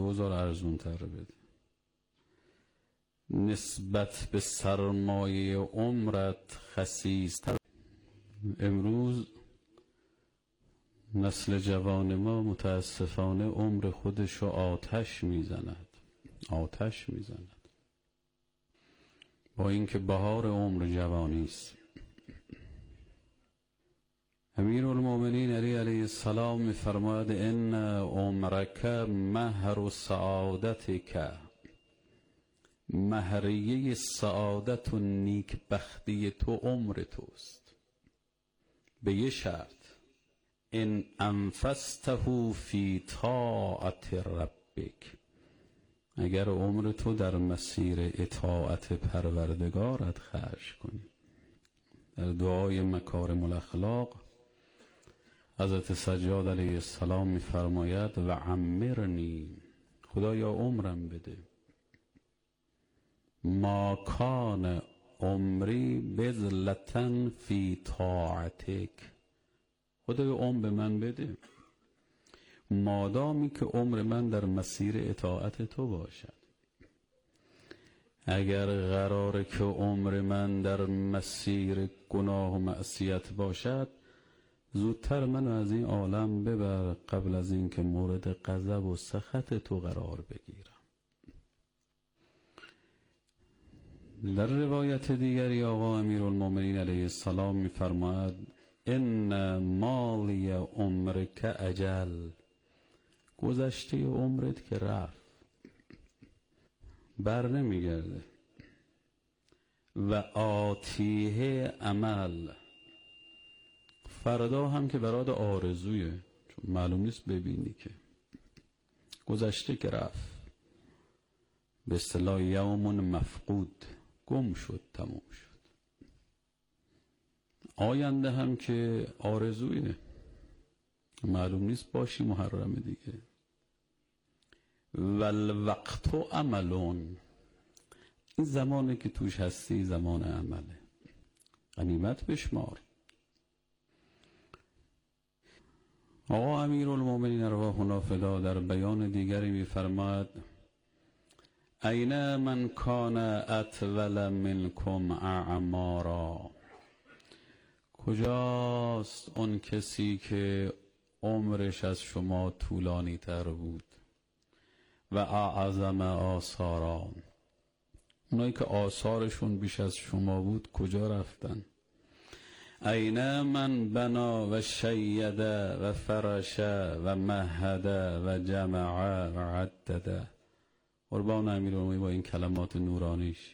2000 ارزون تر بده. نسبت به سرمایه عمرت خسیس‌تر. امروز نسل جوان ما متاسفانه عمر خودشو آتش میزند با اینکه بهار عمر جوانی است. امیرالمومنین علی علیه السلام می‌فرماید ان عمرک مهر سعادتک، مهریه سعادت و نیکبختی تو عمر توست، به یه شرط، ان انفسته فی طاعت ربک، اگر عمر تو در مسیر اطاعت پروردگارت خرج کنی. در دعای مکارم الاخلاق حضرت سجاد علیه السلام می‌فرماید و عمرنی، خدایا عمرم بده، ما کان عمری بذلة فی طاعتک، خدایا عمر به من بده مادامی که عمر من در مسیر اطاعت تو باشد. اگر قراره که عمر من در مسیر گناه و معصیت باشد، زودتر من از این عالم ببر قبل از این که مورد غضب و سخط تو قرار بگیرم. در روایت دیگری آقا امیرالمومنین علیه السلام می‌فرماید ان مالی عمرک اجل، گذشته عمرت که رفت بر نمیگرده، و آتیه عمل، فردا هم که برات آرزویه، چون معلوم نیست ببینی، که گذشته که رفت، به اصطلاح یوم مفقود، گم شد، تموم شد. آینده هم که آرزویه، معلوم نیست باشی محرم دیگه. والوقت عملون، این زمانی که توش هستی زمان عمله، غنیمت بشمار. آقا امیرالمومنین ارواحنا فدا در بیان دیگری می‌فرماید این من کان اطول منکم اعمارا، کجاست اون کسی که عمرش از شما طولانی تر بود، و اعظم آثارا، اونایی که آثارشون بیش از شما بود کجا رفتن؟ این من بنا و شید و فرش و مهد و جمع و عدد. قربان امیرالمومنین با این کلمات نورانیش،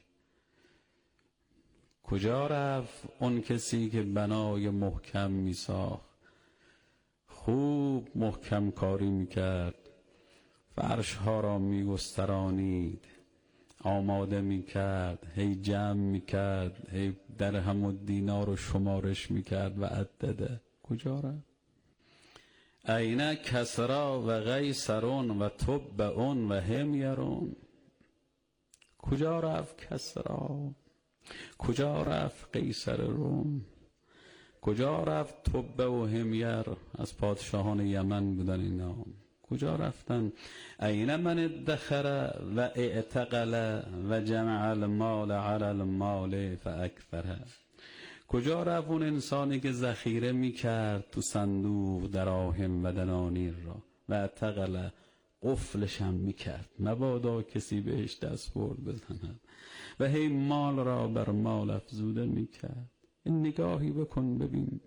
کجا رفت اون کسی که بنای محکم می ساخت، خوب محکم کاری می کرد، فرش ها را می گسترانید، آماده می کرد، هی جمع می کرد، هی درهم و دینار رو شمارش می کرد و عدده. کجا رفت؟ این کسرا و قیصرون و تبعون و همیرون، کجا رفت کسرا؟ کجا رفت قیصر روم؟ کجا رفت تبع و همیر؟ از پادشاهان یمن بودن اینا، کجا رفتن؟ این من ادخر و اعتقل و جمع المال علی المال فاکثره، کجا رفت اون انسانی که ذخیره میکرد تو صندوق دراهم و دنانیر را، و اعتقل، قفلش هم میکرد مبادا کسی بهش دست برد بزند، و هی مال را بر مال افزوده میکرد. این نگاهی بکن ببین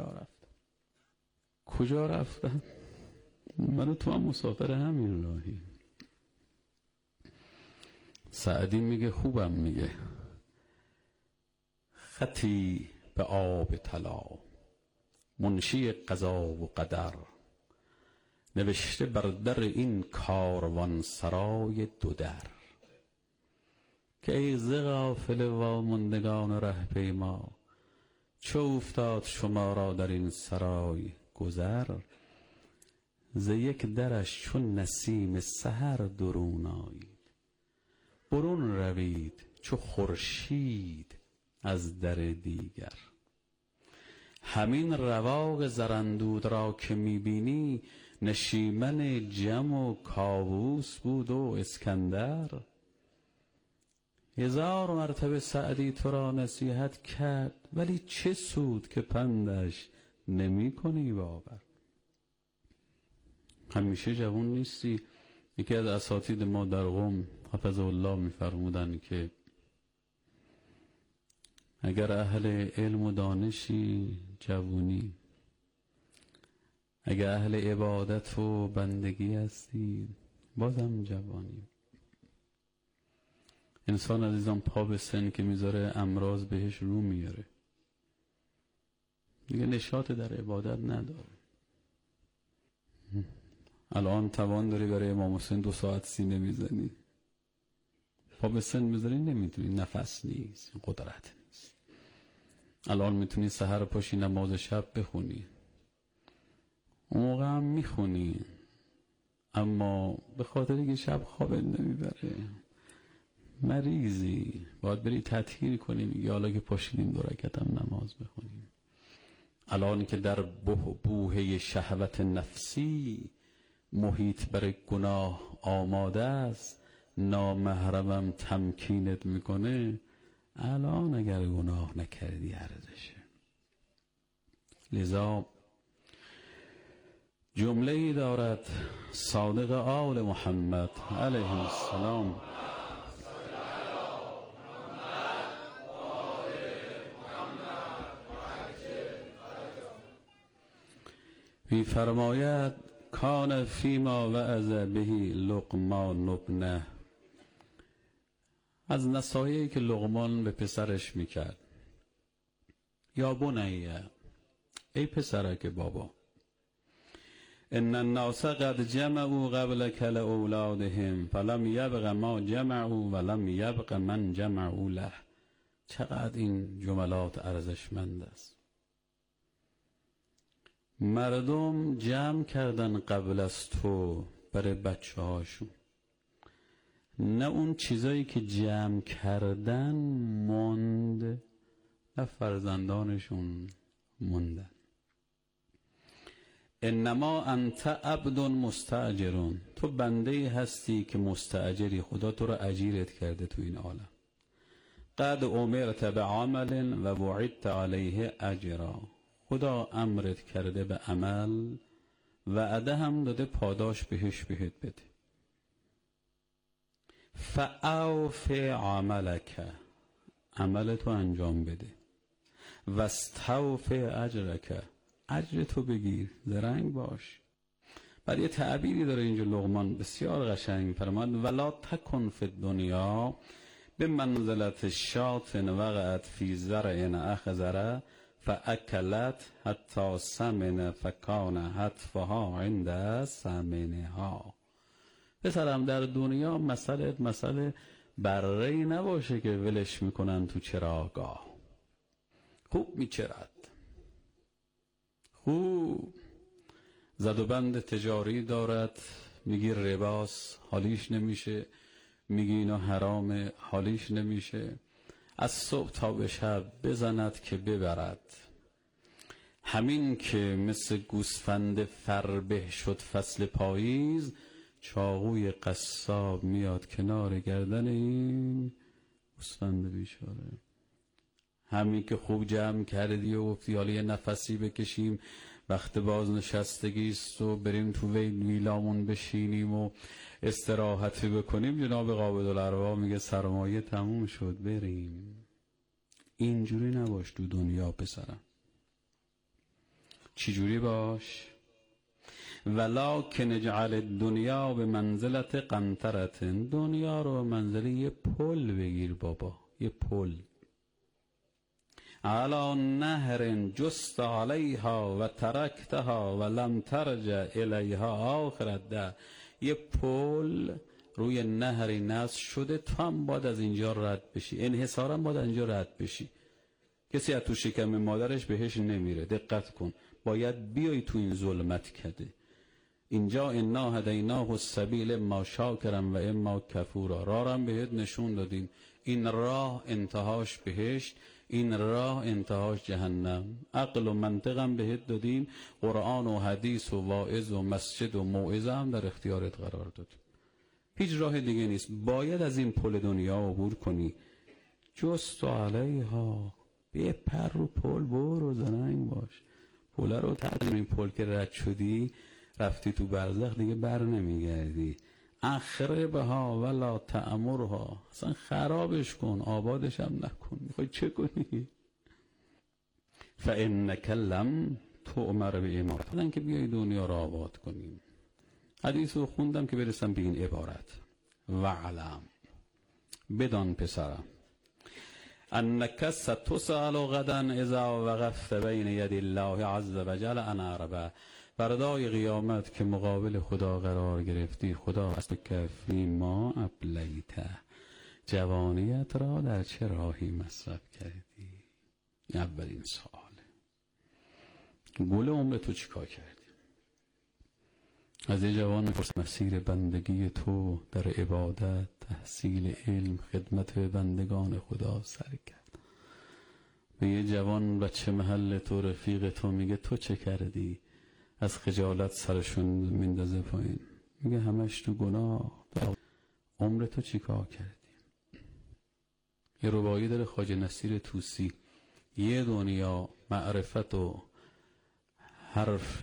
کجا رفتن. من و تو هم مسافر همین راهی. سعدی میگه، خوبم میگه، خطی به آب طلا، منشی قضا و قدر، نوشته بر در این کاروان سرای دو در، که ای ز غافل واماندگان ره پیما، چه افتاد شما را در این سرای گذر، ز یک درش چون نسیم سحر درون آیید، برون روید چو خورشید از در دیگر. همین رواق زرندود را که میبینی، نشیمن جم و کاووس بود و اسکندر. 1000 مرتبه سعدی تو را نصیحت کرد، ولی چه سود که پندش نمی کنی باور. همیشه جوان نیستی. یکی از اساتید ما در قم حفظه الله می‌فرمودند که اگر اهل علم و دانشی جوونی، اگر اهل عبادت و بندگی هستی بازم جوانی. انسان عزیزان پا به سن که میذاره امراض بهش رو میاره، دیگه نشاط در عبادت نداره. الان توان داری برای امام حسین 2 ساعت سینه میزنی، پا به سن میذاری نمیتونی، نفس نیست، قدرت نیست. الان میتونی سحر پاشی نماز شب بخونی، اون موقع هم میخونی، اما به خاطر که شب خوابت نمیبره، مریضی، باید بری تطهیر کنی. میگه حالا که پاشیدیم 2 رکعت هم نماز بخونیم. الان که در بوهه شهوت نفسی محیط برای گناه آماده است، نامحرمم تمکینت میکنه، الان اگر گناه نکردی ارزشه. لذا جمله‌ای دارد صادق آل محمد علیه السلام، می فرماید کان فیما وعظ بهی لقمان ابنه. از نصایحی که لقمان به پسرش میکرد، یا بنیه، ای پسرک بابا، ان الناس قد جمعوا قبلک لاولادهم فلم یبق ما جمعوا ولم یبق من جمعوا له. چقدر این جملات ارزشمند است. مردم جمع کردن قبل از تو برای بچه هاشون، نه اون چیزایی که جمع کردن موند، نه فرزندانشون موندن. انما انت عبد مستاجرون، تو بنده هستی که مستاجری، خدا تو را اجیرت کرده تو این عالم. قد امرت بعمل و وعدت علیه اجرا، خدا امرت کرده به عمل، وعده هم داده پاداش بهش بهت بده. فاوف عملک، عملتو انجام بده. واستوف اجرک، اجرتو بگیر، زرنگ باش. بعد یه تعبیری داره اینجا لقمان بسیار قشنگ فرماد، ولا تکن فی الدنیا به منزلت شاة وقعت فی زرع اخضر فاکلت حتی سمن فکان حتفها عند سمنها. پسرم در دنیا مسئله بره‌ای نباشه که ولش میکنن تو چراگاه، خوب میچرد، خوب زد و بند تجاری دارد، میگی رباس حالیش نمیشه، میگی اینا حرام حالیش نمیشه، از صبح تا به شب بزند که ببرد. همین که مثل گوسفند فربه شد فصل پاییز، چاقوی قصاب میاد کنار گردن این گوسفند بیچاره. همین که خوب جمع کردی و گفتی حالا یه نفسی بکشیم، وقت بازنشستگی است و بریم تو ویلامون بشینیم و استراحتی بکنیم، جناب قابض الارواح میگه سرمایه تموم شد بریم. اینجوری نباش تو دنیا پسرم. چجوری باش؟ ولکن اجعل الدنیا به منزلت قنطرة، دنیا رو منزله یه پل بگیر بابا، یه پل. علی نهر جست علیها و ترکتها و لم ترجع الیها آخر الدهر، یه پل روی نهری نصب شده، تو هم باید از اینجا رد بشی، انحصارا باید اینجا رد بشی. کسی از تو شکم مادرش بهش نمیره، دقت کن، باید بیای تو این ظلمت کده. اینجا انا هدیناه السبیل اما شاکرا و اما کفورا، راهم بهت نشون دادیم، این راه انتهاش بهشت، این راه انتهاش جهنم. عقل و منطقم بهت دادیم، قرآن و حدیث و واعظ و مسجد و موعظه هم در اختیارت قرار دادیم. هیچ راه دیگه نیست. باید از این پل دنیا عبور کنی. جست و علیها، بپر رو پل، برو زننگ باش. پل رو تقدیم این پل که رد شدی رفتی تو برزخ، دیگه بر نمیگردی. اخربها ولا تعمرها، اصلا خرابش کن، آبادش هم نکن. میخوای چه کنی؟ فانک لم تؤمر بامارت، بدن که بیای دنیا رو آباد کنیم. حدیث رو خوندم که برسم به این عبارت: وعلم، بدان پسرم، انک ستسأل غدا اذا وقفت بین ید الله عز وجل عن اربع. فردای قیامت که مقابل خدا قرار گرفتی، خدا از که فیما ابلیت، جوانیت را در چه راهی مصرف کردی؟ اولین سواله. گل عمر تو چیکار کردی؟ از یه جوان میپرس مسیر بندگی تو در عبادت، تحصیل علم، خدمت به بندگان خدا سر کرد. به یه جوان بچه محل تو، رفیق تو، میگه تو چه کردی؟ از خجالت سرشون میندازه پایین، میگه همش تو گناه. عمر تو چی کار کردی؟ یه ربایی داره خواجه نصیر طوسی، یه دنیا معرفت و حرف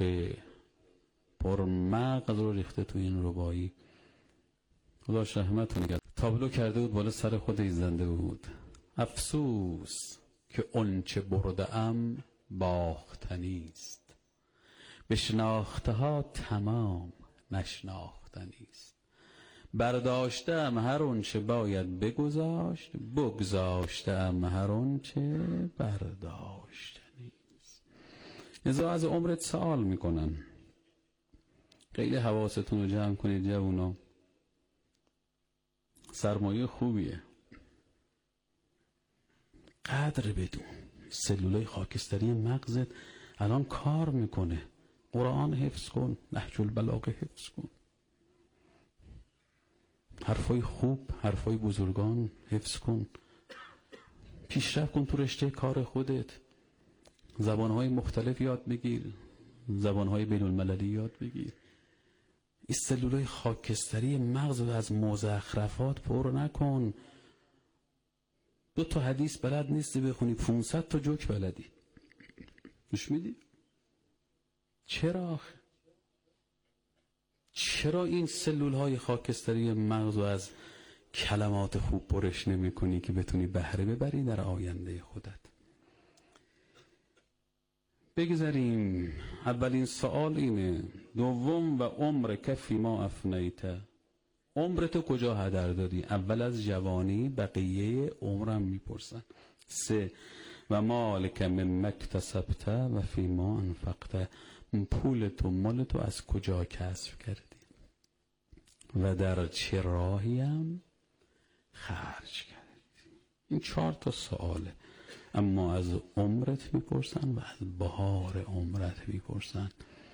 پرمغز رو ریخته تو این ربایی. خداش رحمتون کرد. تابلو کرده بود بالا سر خودش زنده بود: افسوس که اونچه برده ام باختنی است، بشناخته ها تمام نشناختنی است. برداشتم هر اونچه باید بگذاشت، بگذاشتم هر اونچه برداشتنی است. لذا از عمرت سوال میکنن. خیلی حواستون رو جمع کنید جوونا، سرمایه خوبیه، قدر بدون. سلولای خاکستری مغزت الان کار میکنه. قرآن حفظ کن، نهج البلاغه حفظ کن، حرفای خوب، حرفای بزرگان حفظ کن، پیشرفت کن تو رشته کار خودت، زبانهای مختلف یاد بگیر، زبانهای بین المللی یاد بگیر. این سلولای خاکستری مغز رو از مزخرفات پر نکن. 2 تا حدیث بلد نیستی بخونی، 500 تا جوک بلدی. گوش میدی؟ چرا این سلولهای خاکستری مغز رو از کلمات خوب پرش نمی کنی که بتونی بهره ببری در آینده خودت؟ بگذاریم. اولین سوال اینه. دوم: و عمر کفی ما افنیته، عمرتو کجا هدر دادی؟ اول از جوانی، بقیه عمرم میپرسن. 3: و مالک مما اکتسبته و فی ما انفقته، پولتو مالتو از کجا کسب کردی و در چه راهی هم خرج کردی؟ این 4 تا سواله. اما از عمرت میپرسن و از بهار عمرت میپرسن.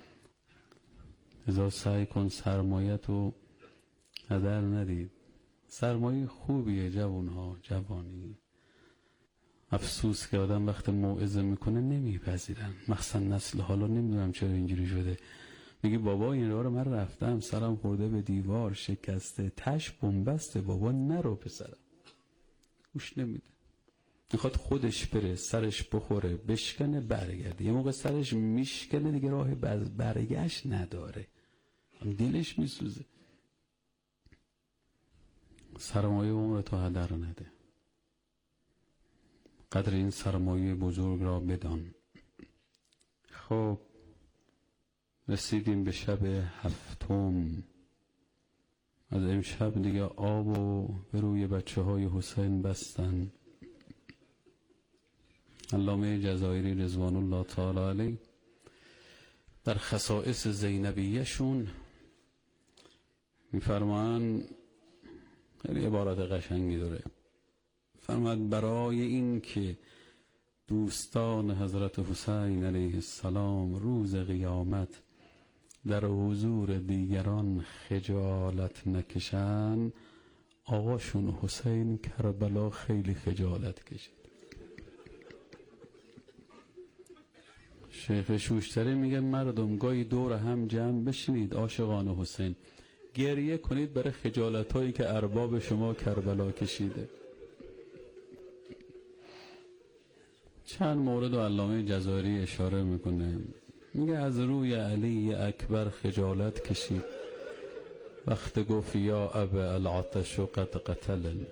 لذا سعی کن سرمایه‌تو هدر ندید. سرمایه خوبیه جوانها، جوانی. افسوس که آدم وقت موعظه میکنه نمیپذیرن، مخصوصا نسل حالا. نمیدونم چرا اینجوری شده. میگه بابا این راه رو من رفتم، سرم خورده به دیوار، شکسته، تش بنبسته، بابا نرو پسرم. گوش نمیده. میخواد خودش بره، سرش بخوره، بشکنه، برگرده. یه موقع سرش میشکنه دیگه، راه برگشت نداره، دلش میسوزه. سرمایه عمرتو هدر نده. قدر این سرمایه بزرگ را بدان. خب رسیدیم به شب 7. از امشب دیگه آبو به روی بچه های حسین بستن. علامه جزایری رضوان الله تعالی علیه در خصائص زینبیه شون میفرمان، خیلی عبارت قشنگی داره. فرماد برای این که دوستان حضرت حسین علیه السلام روز قیامت در حضور دیگران خجالت نکشن، آقاشون حسین کربلا خیلی خجالت کشید. شیخ شوشتری میگه مردم گاهی دور هم جمع بشینید عاشقان حسین، گریه کنید برای خجالتایی که ارباب شما کربلا کشیده. چند مورد و علامه جزایری اشاره میکنه، میگه از روی علی اکبر خجالت کشید وقت گفت یا ابا العطش قد قتلن.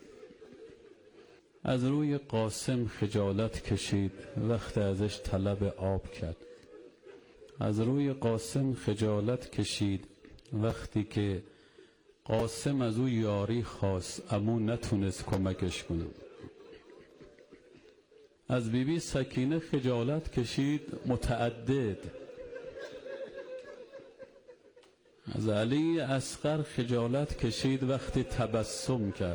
از روی قاسم خجالت کشید وقت ازش طلب آب کرد. از روی قاسم خجالت کشید وقتی که قاسم از او یاری خواست اما نتونست کمکش کنه. از بیبی سکینه خجالت کشید متعدد. از علی اصغر خجالت کشید وقتی تبسم کرد.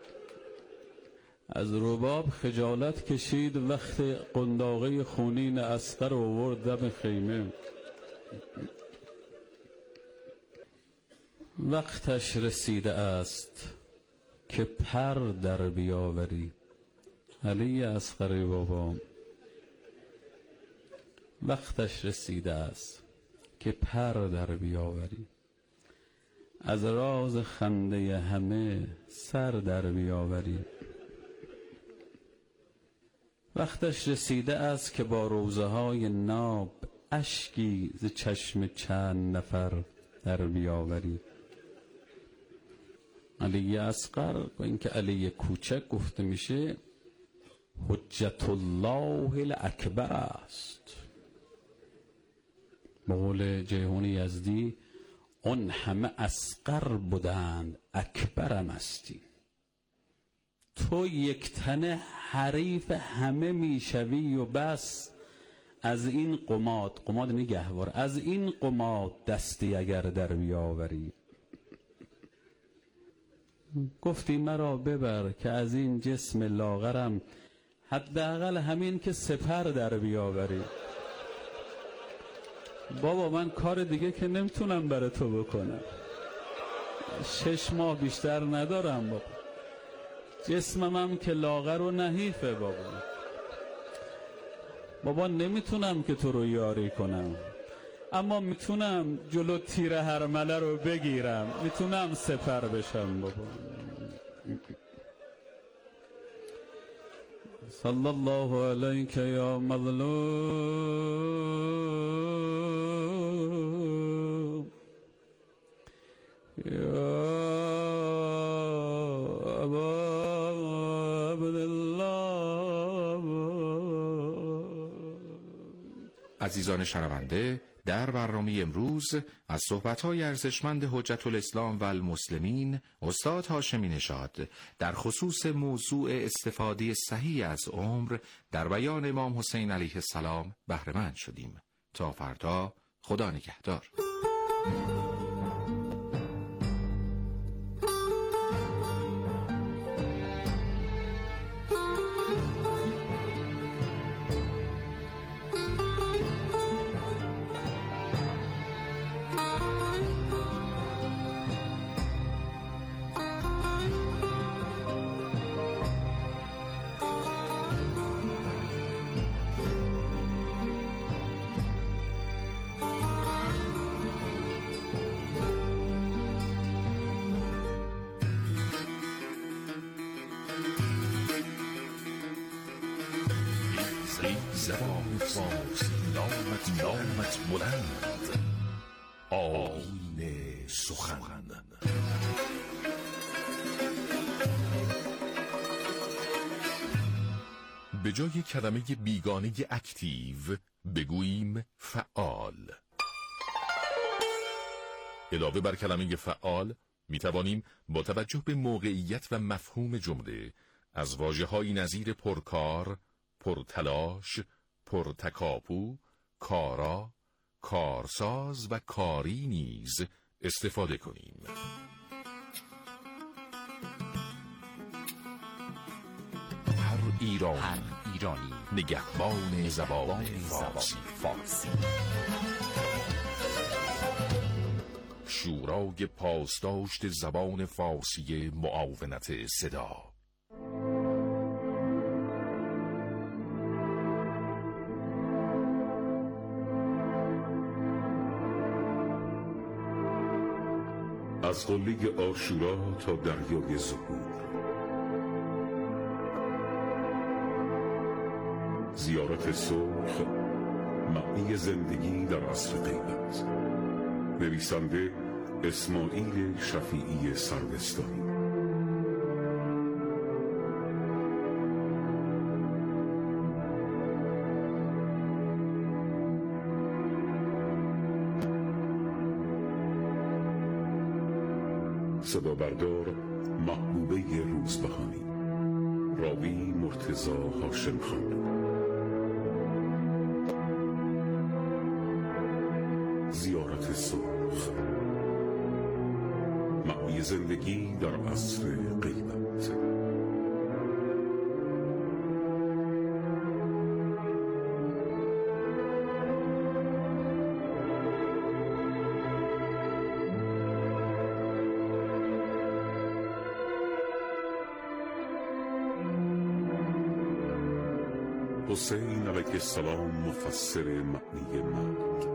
از رباب خجالت کشید وقتی قنداقه خونین اصغر آورد دم خیمه. وقتش رسیده است که پر در بیاوری. علی اصغر بابا، وقتش رسیده است که پر در بیاوری. از راز خنده همه سر در بیاوری. وقتش رسیده است که با روزه های ناب اشکی ز چشم چند نفر در بیاوری. علی اصغر با اینکه علی کوچک گفته میشه حجت الله الاکبر است. بقول جیهون یزدی اون همه اصغر بودند اکبرم هستی. تو یک تنه حریف همه میشوی و بس. از این قماد نگهوار، از این قماد دستی اگر در بیاوری. گفتی مرا ببر که از این جسم لاغرم حداقل همین که سپر در بیاوری. بابا من کار دیگه که نمیتونم برای تو بکنم، 6 ماه بیشتر ندارم بابا، جسمم هم که لاغر و نحیفه بابا نمیتونم که تو رو یاری کنم، اما میتونم جلو تیر هرمله رو بگیرم، میتونم سپر بشم بابا. صلی الله علیک یا مظلوم یا ابا عبدالله. عزیزان شنونده، در برنامه امروز از صحبت‌های ارزشمند حجت الاسلام و المسلمین استاد هاشمی نژاد در خصوص موضوع استفاده صحیح از عمر در بیان امام حسین علیه السلام بهره مند شدیم. تا فردا، خدا نگهدار. زبان فارسی نامت بلند، آیین سخن. به جای کلمه بیگانه اکتیو بگوییم فعال. علاوه بر کلمه فعال می توانیم با توجه به موقعیت و مفهوم جمله از واژه‌هایی نظیر پرکار، پرتلاش، پرتکاپو، کارا، کارساز و کاری نیز استفاده کنیم. هر ایرانی نگهبان زبان فارسی. شورای پاسداشت زبان فارسی معاونت صدا. از قله عاشورا تا دریای ظهور، زیارت سرخ، معنی زندگی در عصر غیبت. نویسنده اسماعیل شفیعی سروستانی. صدا بردار محبوبه روزبهانی. راوی مرتضی هاشم خان. زیارت سرخ، معنی زندگی در عصر غیبت. حسین علیه السلام مفسر معنی مرگ.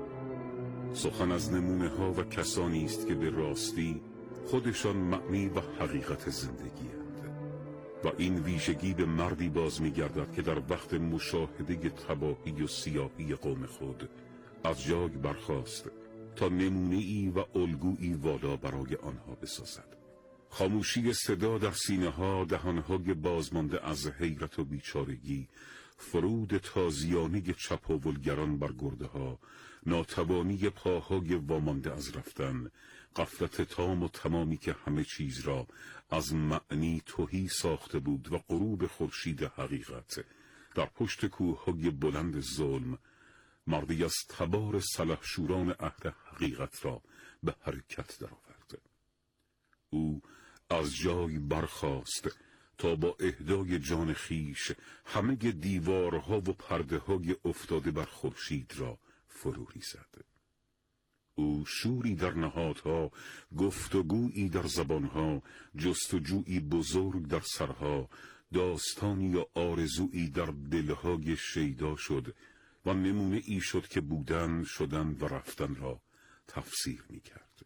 سخن از نمونه ها و کسانی است که به راستی خودشان معنی و حقیقت زندگی اند و این ویژگی به مردی باز می گردد که در وقت مشاهده تباهی و سیاهی قوم خود از جای برخاست تا نمونه ای و الگویی والا برای آنها بسازد. خاموشی صدا در سینه ها، دهانهای بازمانده از حیرت و بیچارگی، فرود تازیانه چپاولگران بر گرده ها، ناتوانی پاهای وامانده از رفتن، غفلت تام و تمامی که همه چیز را از معنی تهی ساخته بود و غروب خورشید حقیقت در پشت کوههای بلند ظلم، مردی از تبار سلحشوران عهد حقیقت را به حرکت درآورد. او از جای برخاست تا با اهدای جان خیش همه دیوارها و پرده های افتاده بر خورشید را فرو ریزد. او شوری در نهادها، گفتگویی در زبانها، جستجویی بزرگ در سرها، داستانی یا آرزویی در دلهای شیدا شد و نمونه ای شد که بودن، شدن و رفتن را تفسیر می کرد.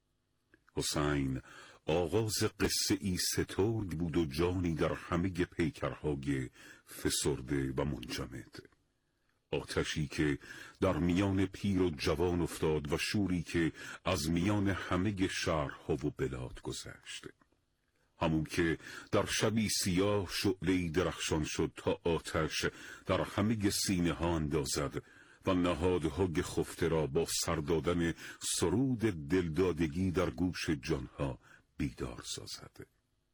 حسین آغاز قصه ای سترگ بود و جانی در همه پیکرهای فسرده و منجمد. آتشی که در میان پیر و جوان افتاد و شوری که از میان همه شهرها و بلاد گذشت. همون که در شبی سیاه شعله‌ای درخشان شد تا آتش در همه سینه ها اندازد و نهادهای خفته را با سر دادن سرود دلدادگی در گوش جانها بیدار سازد.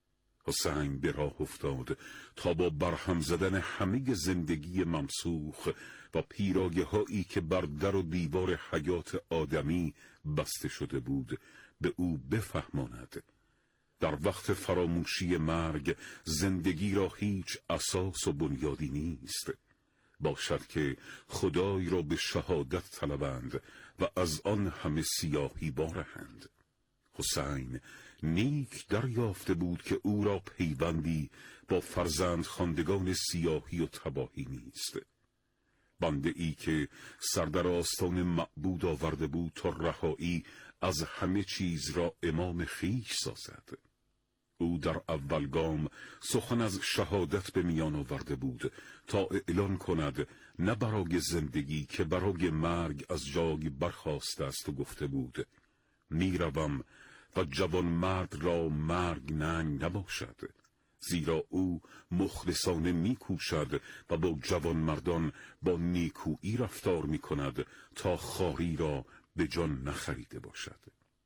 حسین به راه افتاد تا با برهم زدن همه زندگی ممسوخ و پیرایه هایی که بر در و دیوار حیات آدمی بسته شده بود به او بفهماند در وقت فراموشی مرگ زندگی را هیچ اساس و بنیادی نیست، باشد که خدای را به شهادت طلبند و از آن همه سیاهی بارهند. حسین نیک دریافته بود که او را پیوندی با فرزند خواندگان سیاهی و تباهی نیست. بنده ای که سر در آستان معبود آورده بود تا رهایی از همه چیز را امام خویش سازد. او در اول گام سخن از شهادت به میان آورده بود تا اعلان کند نه برای زندگی که برای مرگ از جای برخاسته است و گفته بود میروم و جوان مرد را مرگ ننگ نباشد، زیرا او مخلصانه میکوشد و با جوان مردان با نیکویی رفتار میکند تا خاری را به جان نخریده باشد.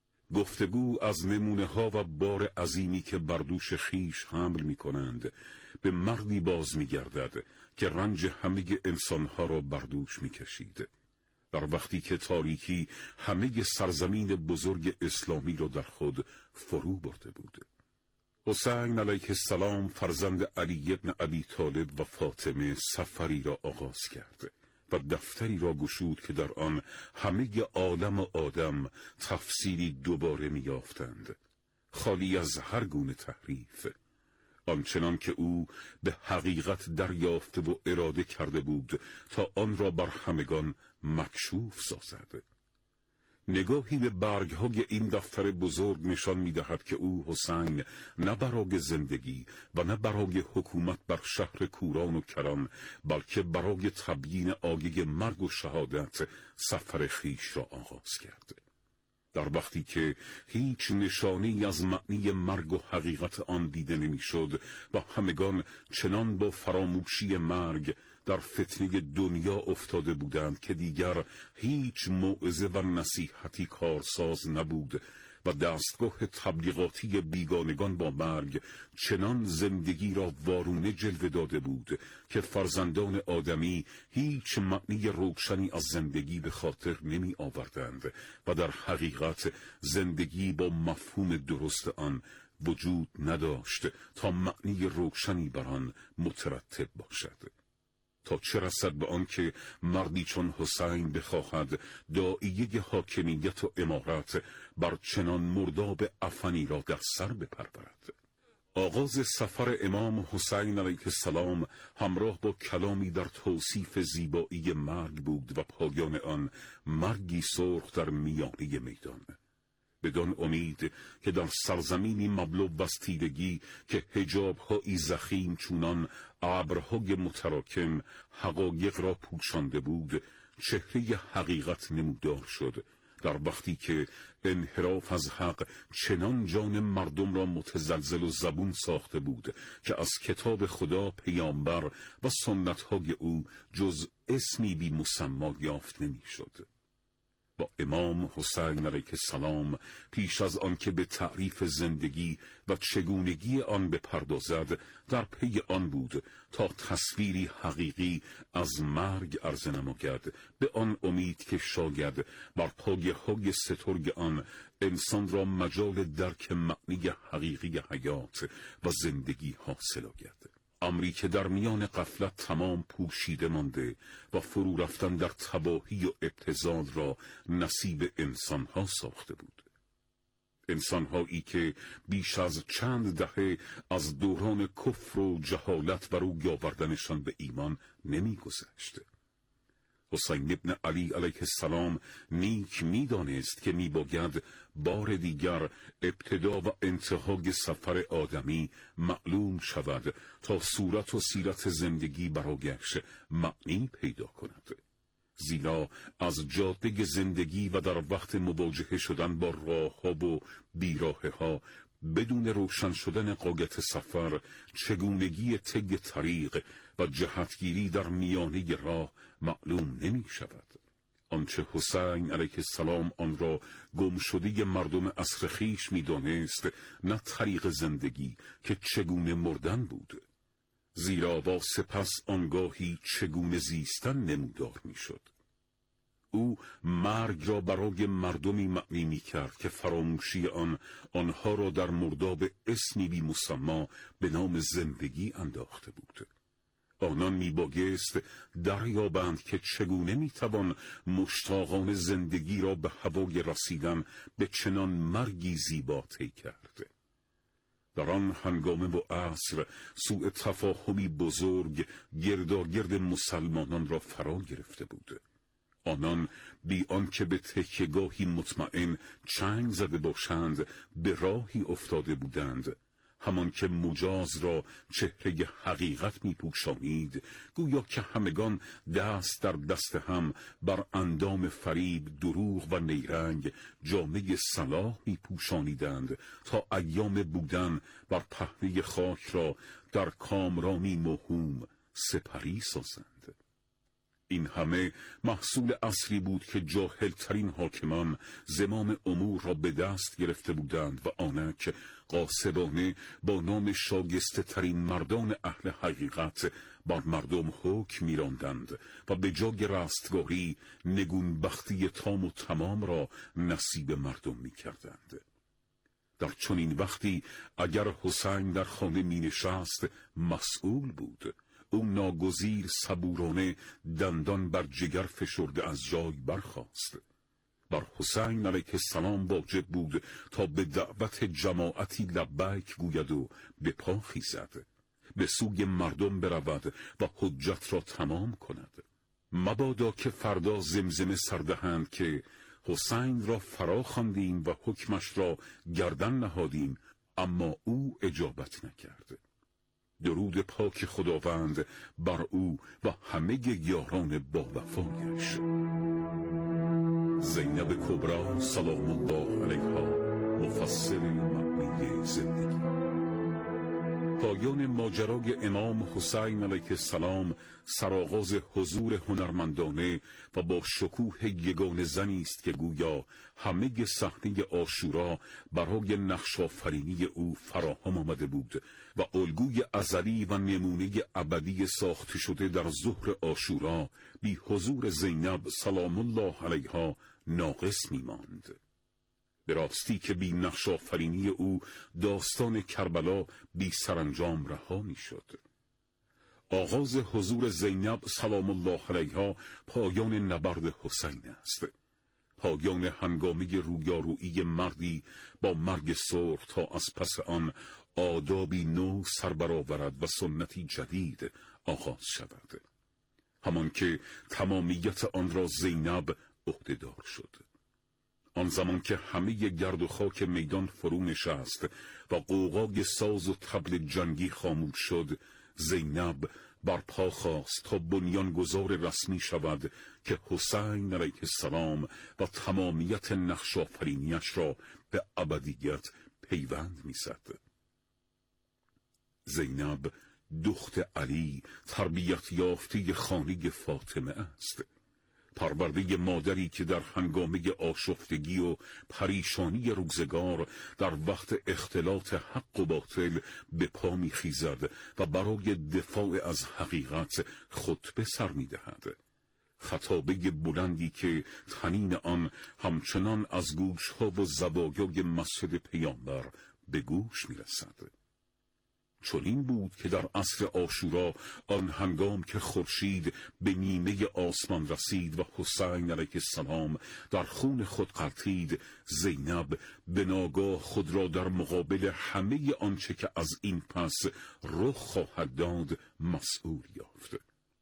گفتگو از نمونه ها و بار عظیمی که بر دوش خیش حمل می کنند به مردی باز می گردد که رنج همه انسانها را بر دوش می کشید. در وقتی که تاریکی همه سرزمین بزرگ اسلامی را در خود فرو برده بود. حسین علیه السلام فرزند علی ابن ابی طالب و فاطمه سفری را آغاز کرد و دفتری را گشود که در آن همه عالم و آدم تفسیری دوباره می‌یافتند، خالی از هر گونه تحریف، آنچنان که او به حقیقت دریافته و اراده کرده بود تا آن را بر همگان مکشوف سازد. نگاهی به برگ‌های این دفتر بزرگ نشان می‌دهد که او حسین نه برای زندگی و نه برای حکومت بر شهر کوران و کران، بلکه برای تبیین آیه مرگ و شهادت سفر خویش را آغاز کرد. در وقتی که هیچ نشانه‌ای از معنی مرگ و حقیقت آن دیده نمی‌شد و همگان چنان با فراموشی مرگ در فتنه دنیا افتاده بودند که دیگر هیچ موعظه و نصیحتی کارساز نبود و دستگاه تبلیغاتی بیگانگان با مرگ چنان زندگی را وارونه جلوه داده بود که فرزندان آدمی هیچ معنی روشنی از زندگی به خاطر نمی آوردند و در حقیقت زندگی با مفهوم درست آن وجود نداشت تا معنی روشنی بر آن مترتب باشد. تا چه رسد به آن که مردی چون حسین بخواهد داعیه حاکمیت و امارت بر چنان مرداب افنی را در سر بپرورد. آغاز سفر امام حسین علیه السلام همراه با کلامی در توصیف زیبایی مرگ بود و پایان آن مرگی سرخ در میانه میدان، بدان امید که در سرزمینی مبلو از تیرگی که حجاب‌هایی ضخیم چونان ابرهای متراکم حقایق را پوشانده بود، چهره حقیقت نمودار شد، در وقتی که انحراف از حق چنان جان مردم را متزلزل و زبون ساخته بود که از کتاب خدا، پیامبر و سنت‌های او جز اسمی بی مسمی یافت نمی‌شد. با امام حسین علیه السلام پیش از آن که به تعریف زندگی و چگونگی آن بپردازد در پی آن بود تا تصویری حقیقی از مرگ عرضه نماید، به آن امید که شاید بر پایه‌های سترگ آن انسان را مجال درک معنی حقیقی حیات و زندگی حاصل آید. امری که در میان غفلت تمام پوشیده مانده و فرو رفتن در تباهی و ابتذال را نصیب انسانها ساخته بود. انسانهایی که بیش از چند دهه از دوران کفر و جهالت بر روی آوردنشان به ایمان نمی گذشت. حسین ابن علی علیه السلام نیک می دانست که می باید بار دیگر ابتدا و انتهای سفر آدمی معلوم شود تا صورت و سیرت زندگی برایش معنی پیدا کند. زیرا از جاده زندگی و در وقت مواجهه شدن با راه ها و بیراه ها بدون روشن شدن غایت سفر، چگونگی طی طریق و جهتگیری در میانه راه معلوم نمی شود. آنچه حسین علیه السلام آن را گمشده مردم عصر خویش می دانست نه طریق زندگی که چگونه مردن بود، زیرا با سپس آنگاهی چگونه زیستن نمودار می شد. او مرگ را برای مردمی معنی می کرد که فراموشی آنها را در مرداب اسمی بی مسمی به نام زندگی انداخته بود. آنان می بایست دریابند که چگونه می توان مشتاقان زندگی را به هوای رسیدن به چنان مرگی زیبا طی کرد. در آن هنگامه و عصر سوء تفاهمی بزرگ گرداگرد مسلمانان را فرا گرفته بود. آنان بی آنکه به تکیه‌گاهی مطمئن چنگ زده باشند به راهی افتاده بودند، همان که مجاز را چهره حقیقت می پوشانید، گویا که همگان دست در دست هم بر اندام فریب، دروغ و نیرنگ جامه صلاح می پوشانیدند تا ایام بودن بر پهنه خاک را در کامرانی موهوم سپری سازند. این همه محصول عصری بود که جاهلترین حاکمان زمام امور را به دست گرفته بودند و آنک غاصبانه با نام شایسته ترین مردان اهل حقیقت بر مردم حکم می‌راندند و به جای رستگاری نگونبختی تام و تمام را نصیب مردم می‌کردند. در چنین وقتی اگر حسین در خانه می‌نشست مسئول بود. او ناگزیر صبورانه دندان بر جگر فشرده از جای برخاست. بر حسین علیه السلام واجب بود تا به دعوت جماعتی لبیک گوید و به پا خیزد، به سوی مردم برود و حجت را تمام کند. مبادا که فردا زمزمه سردهند که حسین را فرا خواندیم و حکمش را گردن نهادیم، اما او اجابت نکرد. درود پاک خداوند بر او و همه یاران با وفایش. زینب کبری سلام الله علیها، مفسر معنی زندگی. پایان ماجرای امام حسین علیه السلام سرآغاز حضور هنرمندانه و با شکوه یگان زنی است که گویا همه صحنه عاشورا برای نقش‌آفرینی او فراهم آمده بود و الگوی ازلی و نمونه ابدی ساخته شده در ظهر عاشورا بی حضور زینب سلام الله علیها ناقص می‌ماند. به راستی که بی نقش آفرینی او داستان کربلا بی سرانجام رها می شد. آغاز حضور زینب سلام الله علیها پایان نبرد حسین است. پایان هنگامه رویارویی مردی با مرگ سرخ تا از پس آن آدابی نو سر برآورد و سنتی جدید آغاز شود. همان که تمامیت آن را زینب عهده‌دار شد. آن زمان که همه گرد و خاک میدان فرو نشست و غوغای ساز و طبل جنگی خاموش شد، زینب برپا خواست تا بنیانگذار رسمی شود که حسین علیه السلام و تمامیت نقش آفرینیش را به ابدیت پیوند می‌زد. زینب دختر علی تربیت یافته خانه فاطمه است. پرورده مادری که در هنگامه آشفتگی و پریشانی روزگار در وقت اختلاط حق و باطل به پا می‌خیزد و برای دفاع از حقیقت خطبه سر می‌دهد. خطابه بلندی که طنین آن همچنان از گوش‌ها و زوایای مسجد پیامبر به گوش می‌رسد. چنین بود که در عصر عاشورا، آن هنگام که خورشید به نیمه آسمان رسید و حسین علیه السلام در خون خود غلتید، زینب به ناگاه خود را در مقابل همه آنچه که از این پس رخ خواهد داد مسئول یافت.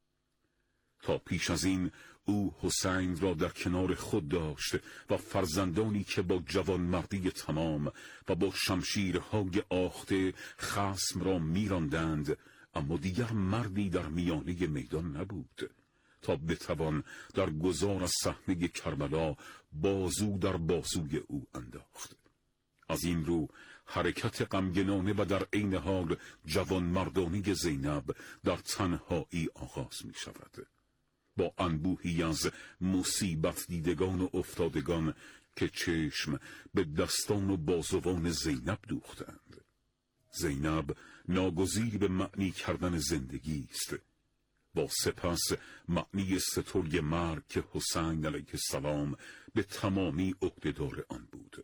تا پیش از این او حسین را در کنار خود داشت و فرزندانی که با جوانمردی تمام و با شمشیرهای آخته خصم را می‌راندند، اما دیگر مردی در میانه میدان نبود تا بتوان در گذار از صحنه کربلا بازو در بازوی او انداخت. از این رو حرکت غمگنانه و در عین حال جوانمردانه زینب در تنهایی آغاز می شود، با انبوهی از مصیبت دیدگان و افتادگان که چشم به دستان و بازوان زینب دوختند. زینب ناگزیر به معنی کردن زندگی است، با سپس معنی سترگ مرگ که حسین علیه السلام به تمامی عهده‌دار آن بود.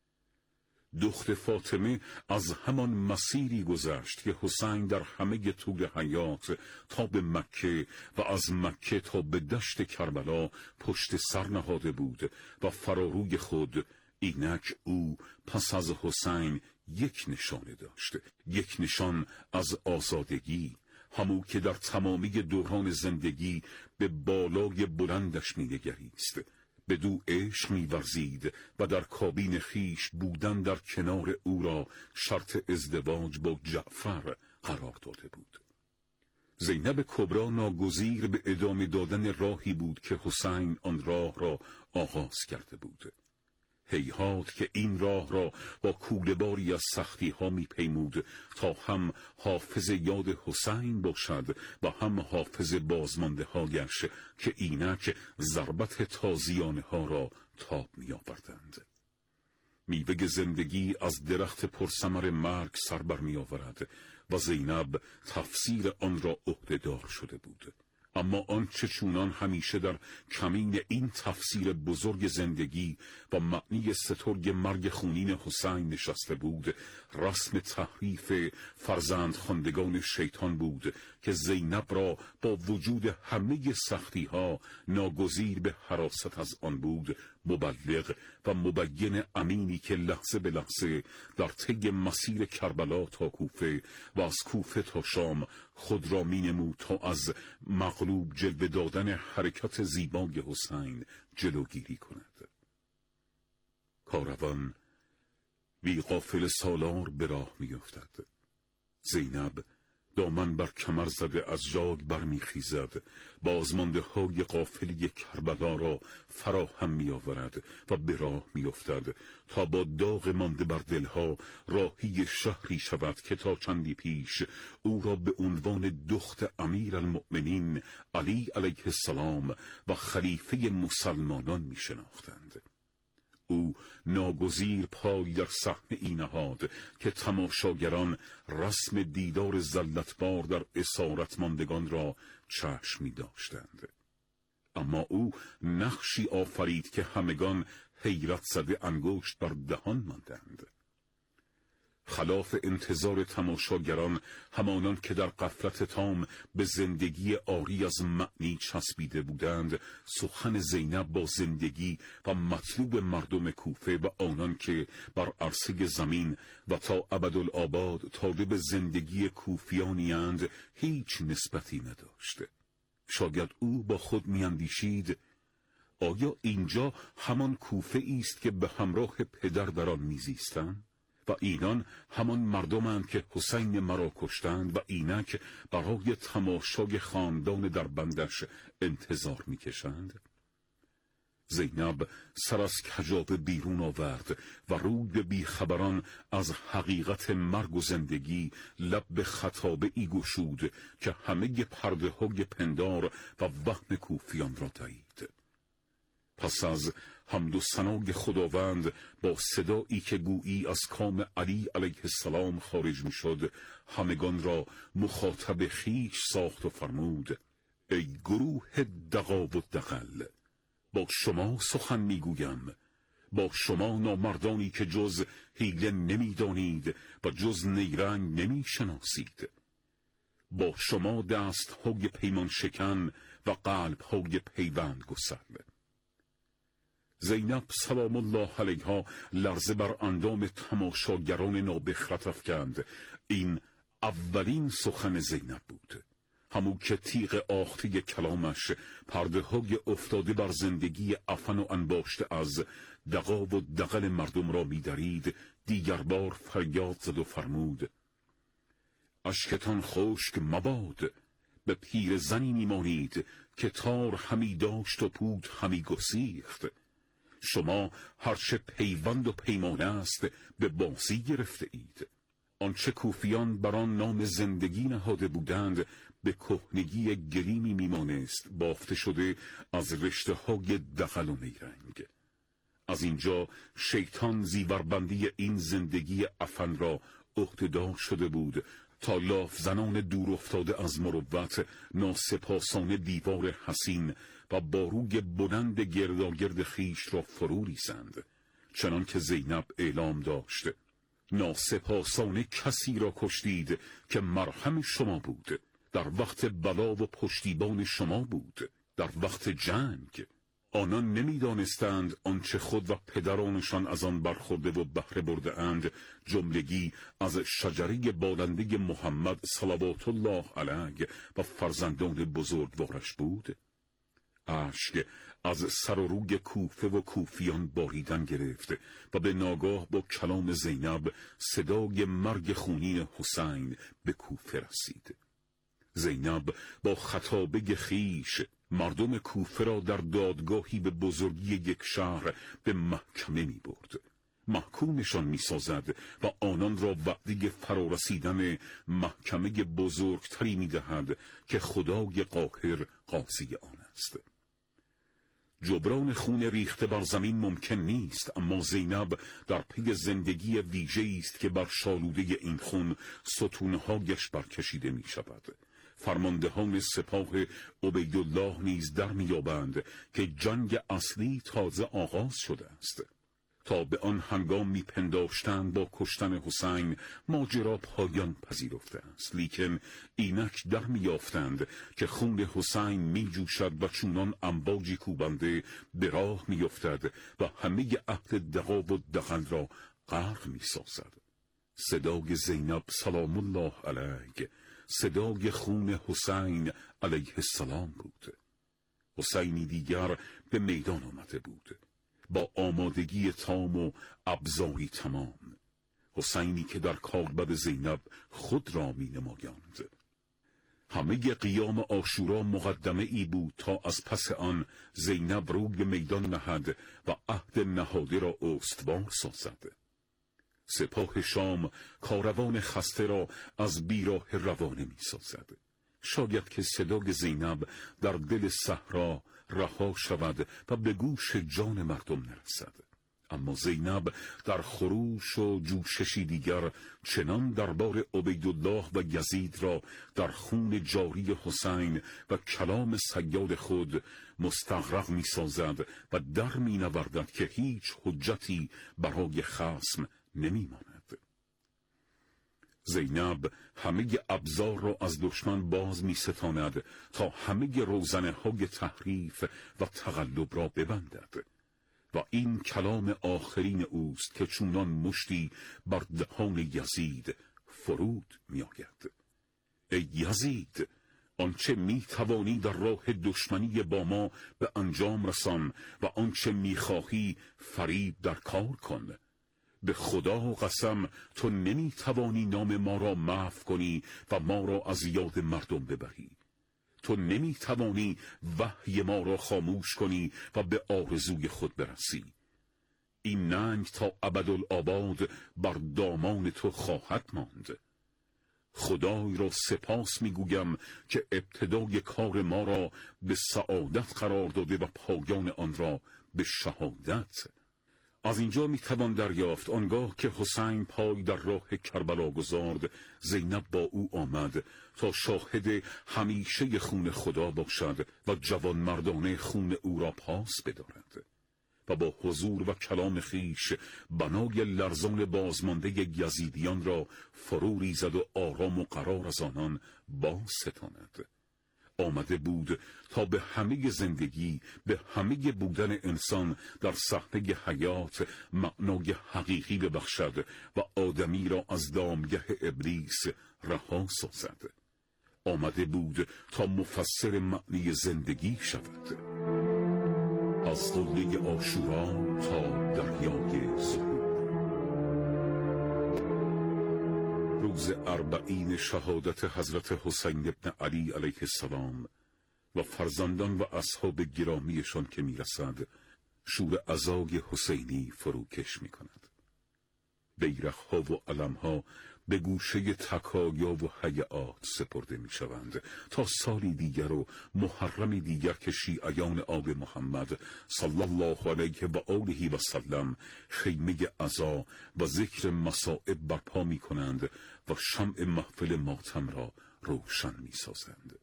دختر فاطمه از همان مسیری گذشت که حسین در همه طول حیات تا به مکه و از مکه تا به دشت کربلا پشت سر نهاده بود و فراروی خود اینک او پس از حسین یک نشانه داشت، یک نشان از آزادگی، همو که در تمامی دوران زندگی به بالای بلندش می‌نگریست، بدو عشق می‌ورزید و در کابین خیش بودن در کنار او را شرط ازدواج با جعفر قرار داده بود. زینب کبری ناگزیر به ادامه دادن راهی بود که حسین آن راه را آغاز کرده بود. هیهات که این راه را با کوله‌باری از سختی ها می پیمود تا هم حافظ یاد حسین باشد و هم حافظ بازمانده هایش که اینک ضربت تازیانه ها را تاب می آوردند. میوه زندگی از درخت پرثمر مرگ سر بر می آورد و زینب تفسیر آن را عهده‌دار شده بود. اما آنچه چونان همیشه در کمین این تفسیر بزرگ زندگی و معنی سترگ مرگ خونین حسین نشسته بود، رسم تحریف فرزندخواندگان شیطان بود که زینب را با وجود همه سختی ها ناگزیر به حراست از آن بود، مبلغ و مبین امینی که لحظه به لحظه در طی مسیر کربلا تا کوفه و از کوفه تا شام خود را می نمود تا از مغلوب جلوه دادن حرکت زیبای حسین جلوگیری کند. کاروان بی غافل سالار به راه میافتد. زینب دامن بر کمر زده از جای برمیخیزد، بازمانده های قافله کربلا را فراهم میآورد و به راه میافتد تا با داغ مانده بر دلها راهی شهری شود که تا چندی پیش او را به عنوان دخت امیرالمؤمنین علی علیه السلام و خلیفه مسلمانان میشناختند. او ناگزیر پای در صحنه ای نهاد که تماشاگران رسم دیدار ذلتبار در اسارت ماندگان را چشم می داشتند. اما او نقشی آفرید که همگان حیرت زده انگشت بر دهان ماندند. خلاف انتظار تماشاگران، همانان که در غفلت تام به زندگی عاری از معنی چسبیده بودند، سخن زینب با زندگی و مطلوب مردم کوفه و آنان که بر عرصه زمین و تا ابدالآباد طالب زندگی کوفیانی‌اند هیچ نسبتی نداشت. شاید او با خود میاندیشید: آیا اینجا همان کوفه است که به همراه پدر در آن میزیستم؟ و اینان همان مردمند که حسین مرا کشتند و اینک برای تماشای خاندان در بندش انتظار میکشند؟ زینب سر از کجاوه بیرون آورد و روی به بیخبران از حقیقت مرگ و زندگی لب به خطابه ای گشود که همه پرده های پندار و وهم کوفیان را دهید. پس از حمد و ثنای خداوند با صدایی که گویی از کام علی علیه السلام خارج می شد، همگان را مخاطب خویش ساخت و فرمود: ای گروه دغا و دغل، با شما سخن می گویم، با شما نامردانی که جز حیله نمی دانید و جز نیرنگ نمی شناسید، با شما دست های پیمان شکن و قلب های پیوند گسل. زینب سلام الله علیها لرزه بر اندام تماشاگران نابخرت افکند. این اولین سخن زینب بود، همون که تیغ آخته کلامش پرده های افتاده بر زندگی افن و انباشته از دغا و دغل مردم را می‌درید. دیگر بار فریاد زد و فرمود: اشکتان خشک مباد، به پیر زنی میمانید که تار همی داشت و پود همی گسیخت. شما هرچه پیوند و پیمانه است به بازی گرفته اید. آنچه کوفیان بر آن نام زندگی نهاده بودند به کهنگی گلیمی میمانست بافته شده از رشته های دغل و نیرنگ. از اینجا شیطان زیوربندی این زندگی افن را عهده‌دار شده بود تا لاف زنان دور افتاده از مروت ناسپاسانه دیوار حسین و باروی بلند گرداگرد خیش را فرو ریزند. چنان که زینب اعلام داشت: ناسپاسانه کسی را کشتید که مرهم شما بود، در وقت بلا و پشتیبان شما بود، در وقت جنگ. آنان نمیدانستند آنچه خود و پدرانشان از آن برخورده و بهره برده اند جملگی از شجره بالنده محمد صلوات الله علیه و فرزندان بزرگوارش بود. اشک از سر و روی کوفه و کوفیان باریدن گرفت و به ناگاه با کلام زینب صدای مرگ خونین حسین به کوفه رسید. زینب با خطابه خیش مردم کوفه را در دادگاهی به بزرگی یک شهر به محکمه می برد. محکومشان می سازد و آنان را وعده فرارسیدن محکمه بزرگتری می دهد که خدای قاهر قاضی آن است. جبران خون ریخته بر زمین ممکن نیست، اما زینب در پی زندگی ویژه‌ای است که بر شالوده این خون ستونهایش برکشیده می شود. فرماندهان سپاه عبیدالله نیز در می‌یابند که جنگ اصلی تازه آغاز شده است. تا به آن هنگام می‌پنداشتند با کشتن حسین ماجرا پایان پذیرفته است، لیکن اینک در می‌یافتند که خون حسین می‌جوشد و چونان امواجی کوبنده به راه می‌افتد و همه عهد دغا و دغل را غرق می‌سازد. صدای زینب سلام الله علیه صدای خون حسین علیه السلام بود. حسینی دیگر به میدان آمده بود. با آمادگی تام و ابزاری تمام، حسینی که در کالبد زینب خود را می نمایاند. همه قیام عاشورا مقدمه ای بود تا از پس آن زینب روی میدان نهد و عهد نهاده را استوار سازد. سپاه شام کاروان خسته را از بیراه روانه می سازد. شاید که صدای زینب در دل صحرا رها شود و به گوش جان مردم نرسد، اما زینب در خروش و جوششی دیگر چنان دربار عبیدالله و یزید را در خون جاری حسین و کلام صیاد خود مستغرق می سازد و در می نوردد که هیچ حجتی برای خصم نمی ماند. زینب همه ابزار را از دشمن باز می ستاند تا همه روزنه های تحریف و تقلب را ببندد و این کلام آخرین اوست که چونان مشتی بر دهان یزید فرود می آید. ای یزید، آنچه می توانی در راه دشمنی با ما به انجام رسان و آنچه می خواهی فریب در کار کن. به خدا قسم تو نمی توانی نام ما را محو کنی و ما را از یاد مردم ببری. تو نمی توانی وحی ما را خاموش کنی و به آرزوی خود برسی. این ننگ تا ابدالآباد بر دامان تو خواهد ماند. خدای را سپاس میگویم که ابتدای کار ما را به سعادت قرار داده و پایان آن را به شهادت. از اینجا میتوان دریافت آنگاه که حسین پای در راه کربلا گذارد، زینب با او آمد تا شاهد همیشه خون خدا باشد و جوان مردانه خون او را پاس بدارد و با حضور و کلام خیش بنای لرزان بازمانده یزیدیان را فرو ریزد و آرام و قرار از آنان باز ستاند. آمده بود تا به همه زندگی، به همه بودن انسان در صحنه حیات معنای حقیقی ببخشد و آدمی را از دامگه ابلیس رها سازد. آمده بود تا مفسر معنی زندگی شود. از قله عاشورا تا دریای ظهور. روز 40 شهادت حضرت حسین ابن علی علیه السلام و فرزندان و اصحاب گرامیشان که میرسد، شور عزای حسینی فروکش میکند. بیرق‌ها و علم‌ها به گوشه تکایا و هیئات سپرده می شوند تا سالی دیگر و محرم دیگر که شیعیان آل محمد صلی الله علیه و آله و سلم خیمه عزا و ذکر مصائب برپا می کنند و شمع محفل ماتم را روشن می سازند.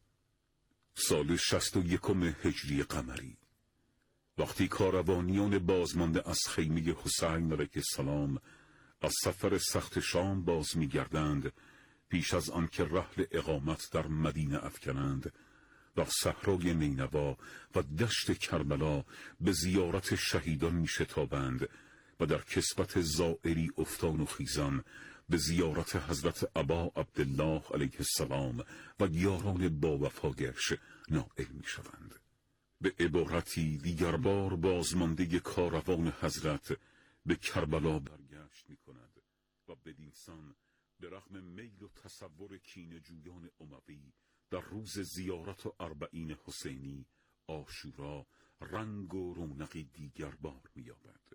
سال 61 هجری قمری، وقتی کاروانیان بازمانده از خیمه حسین علیه السلام از سفر سخت شام باز می‌گردند، پیش از آنکه رحل اقامت در مدینه افکنند، در صحرای نینوا و دشت کربلا به زیارت شهیدان می‌شتابند و در کسبت زائری افتان و خیزان به زیارت حضرت ابا عبدالله علیه السلام و یاران با وفایش نائل می‌شوند. به عبارتی دیگر بار بازمانده کاروان حضرت به کربلا برگشت می کند و بدینسان به رغم میل و تصور کینه‌جویان اموی در روز زیارت و 40 حسینی عاشورا رنگ و رونقی دیگر بار می یابد.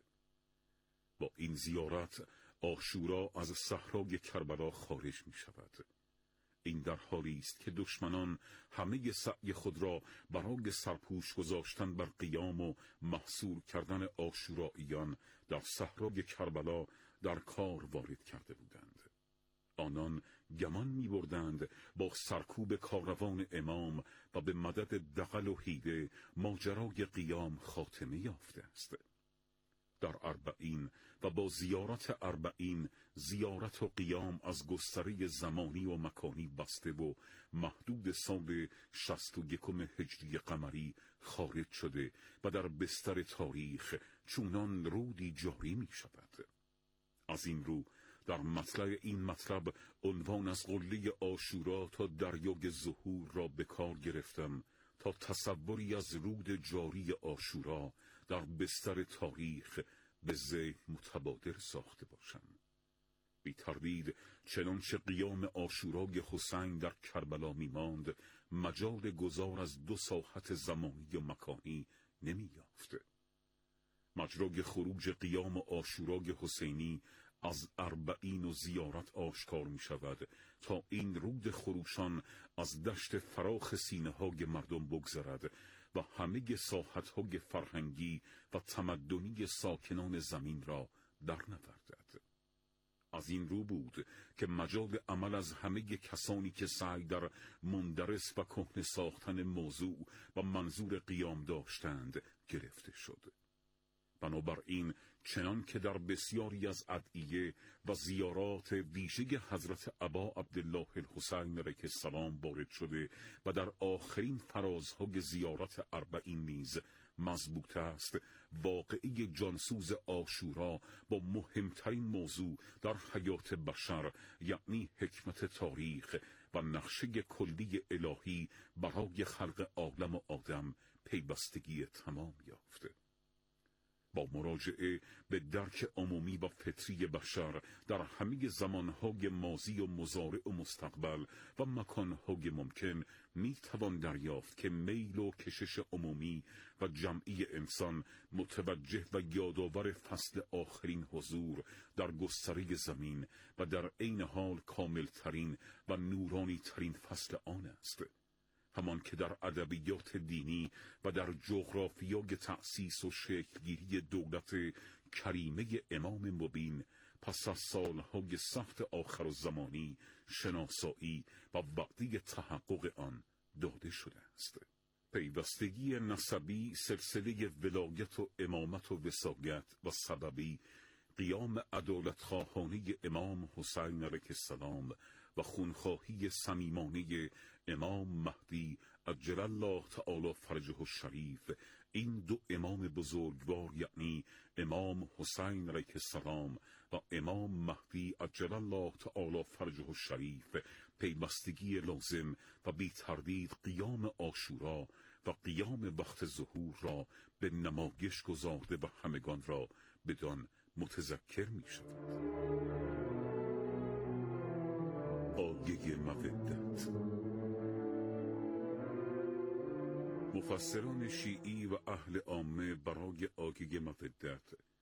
با این زیارت عاشورا از صحرای کربلا خارج می شود. این در حالی است که دشمنان همه سعی خود را برای سرپوش گذاشتن بر قیام و محصور کردن عاشوراییان در صحرای کربلا در کار وارد کرده بودند. آنان گمان می بردند با سرکوب کاروان امام و به مدد دغل و حیله ماجرای قیام خاتمه یافته است. در 40 و با زیارت 40 زیارت و قیام از گستره زمانی و مکانی بسته و محدود سال 61 هجری قمری خارج شده و در بستر تاریخ چونان رودی جاری می شود. از این رو در مطلع این مطلب عنوان از قله عاشورا تا دریای ظهور را به کار گرفتم تا تصوری از رود جاری عاشورا در بستر تاریخ به ذهن متبادر ساخته باشم. بی تردید چنانچه قیام عاشورای حسین در کربلا می ماند، مجال گذار از دو ساحت زمانی و مکانی نمی یافت. مجرای خروج قیام عاشورای حسینی از اربعین و زیارت آشکار می شود تا این رود خروشان از دشت فراخ سینه های مردم بگذرد و همه ساحت های فرهنگی و تمدنی ساکنان زمین را در نوردد. از این رو بود که مجال عمل از همه کسانی که سعی در مندرس و کهنه ساختن موضوع و منظور قیام داشتند گرفته شد. بنابراین چنان که در بسیاری از ادعیه و زیارات ویژه حضرت ابا عبدالله الحسین علیه السلام وارد شده و در آخرین فرازهای زیارت اربعین نیز مضبوط است، واقعه جانسوز عاشورا با مهمترین موضوع در حیات بشر، یعنی حکمت تاریخ و نقشه کلی الهی برای خلق عالم و آدم پیوستگی تمام یافته. با مراجعه به درک عمومی و فطری بشر در همه زمانهای ماضی و مضارع و مستقبل و مکانهای ممکن می توان دریافت که میل و کشش عمومی و جمعی انسان متوجه و یادآور فصل آخرین حضور در گستره زمین و در عین حال کاملترین و نورانی ترین فصل آن است. همان که در ادبیات دینی و در جغرافیای تأسیس و شکلگیری دولت کریمه امام مبین پس از سالهای سخت آخرالزمانی شناسایی و وعده تحقق آن داده شده است. پیوستگی نسبی، سلسله ولایت و امامت و وصایت و سببی، قیام عدالتخواهانه امام حسین علیه السلام و خونخواهی صمیمانه امام مهدی عجل الله تعالی فرجه الشریف، این دو امام بزرگوار یعنی امام حسین علیه السلام و امام مهدی عجل الله تعالی فرجه الشریف، پیوستگی لازم و بی تردید قیام عاشورا و قیام وقت ظهور را به نمایش گذارده و همگان را بدان متذکر می شود. آیه مودت. مفسران شیعی و اهل عامه برای آیه مودت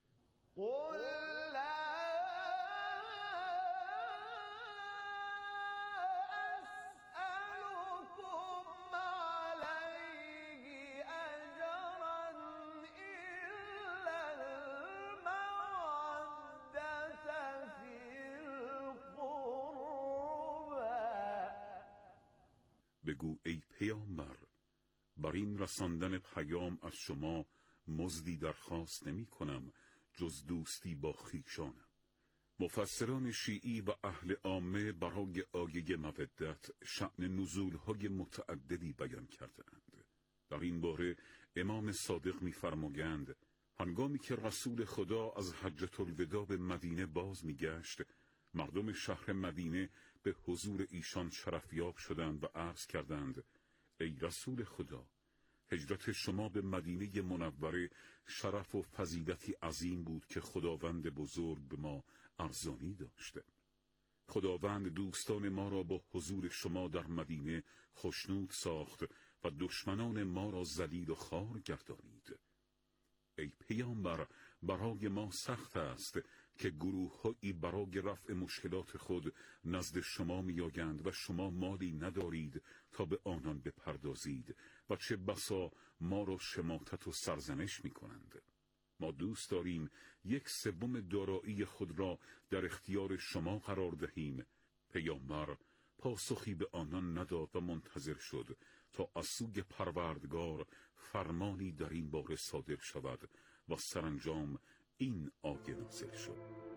بگو ای پیامبر، بر این رساندن پیام از شما مزدی درخواست نمی کنم جز دوستی با خویشانم. مفسران شیعی و اهل عامه برای آیه مودت شأن نزولهای متعددی بیان کردند. در این باره امام صادق می‌فرمایند هنگامی که رسول خدا از حجة الوداع به مدینه باز می‌گشت، مردم شهر مدینه به حضور ایشان شرفیاب شدند و عرض کردند ای رسول خدا، هجرت شما به مدینه منوره شرف و فضیلتی عظیم بود که خداوند بزرگ به ما ارزانی داشته. خداوند دوستان ما را با حضور شما در مدینه خوشنود ساخت و دشمنان ما را ذلیل و خوار گردانید. ای پیامبر، برای ما سخت است که گروه‌هایی برای رفع مشکلات خود نزد شما می‌آیند و شما مالی ندارید تا به آنان بپردازید و چه بسا ما را شماتت و سرزنش می‌کنند. ما دوست داریم 1/3 دارایی خود را در اختیار شما قرار دهیم. پیامبر پاسخی به آنان نداد و منتظر شد تا از سوی پروردگار فرمانی در این باره صادر شود و سرانجام این آیه نازل شد.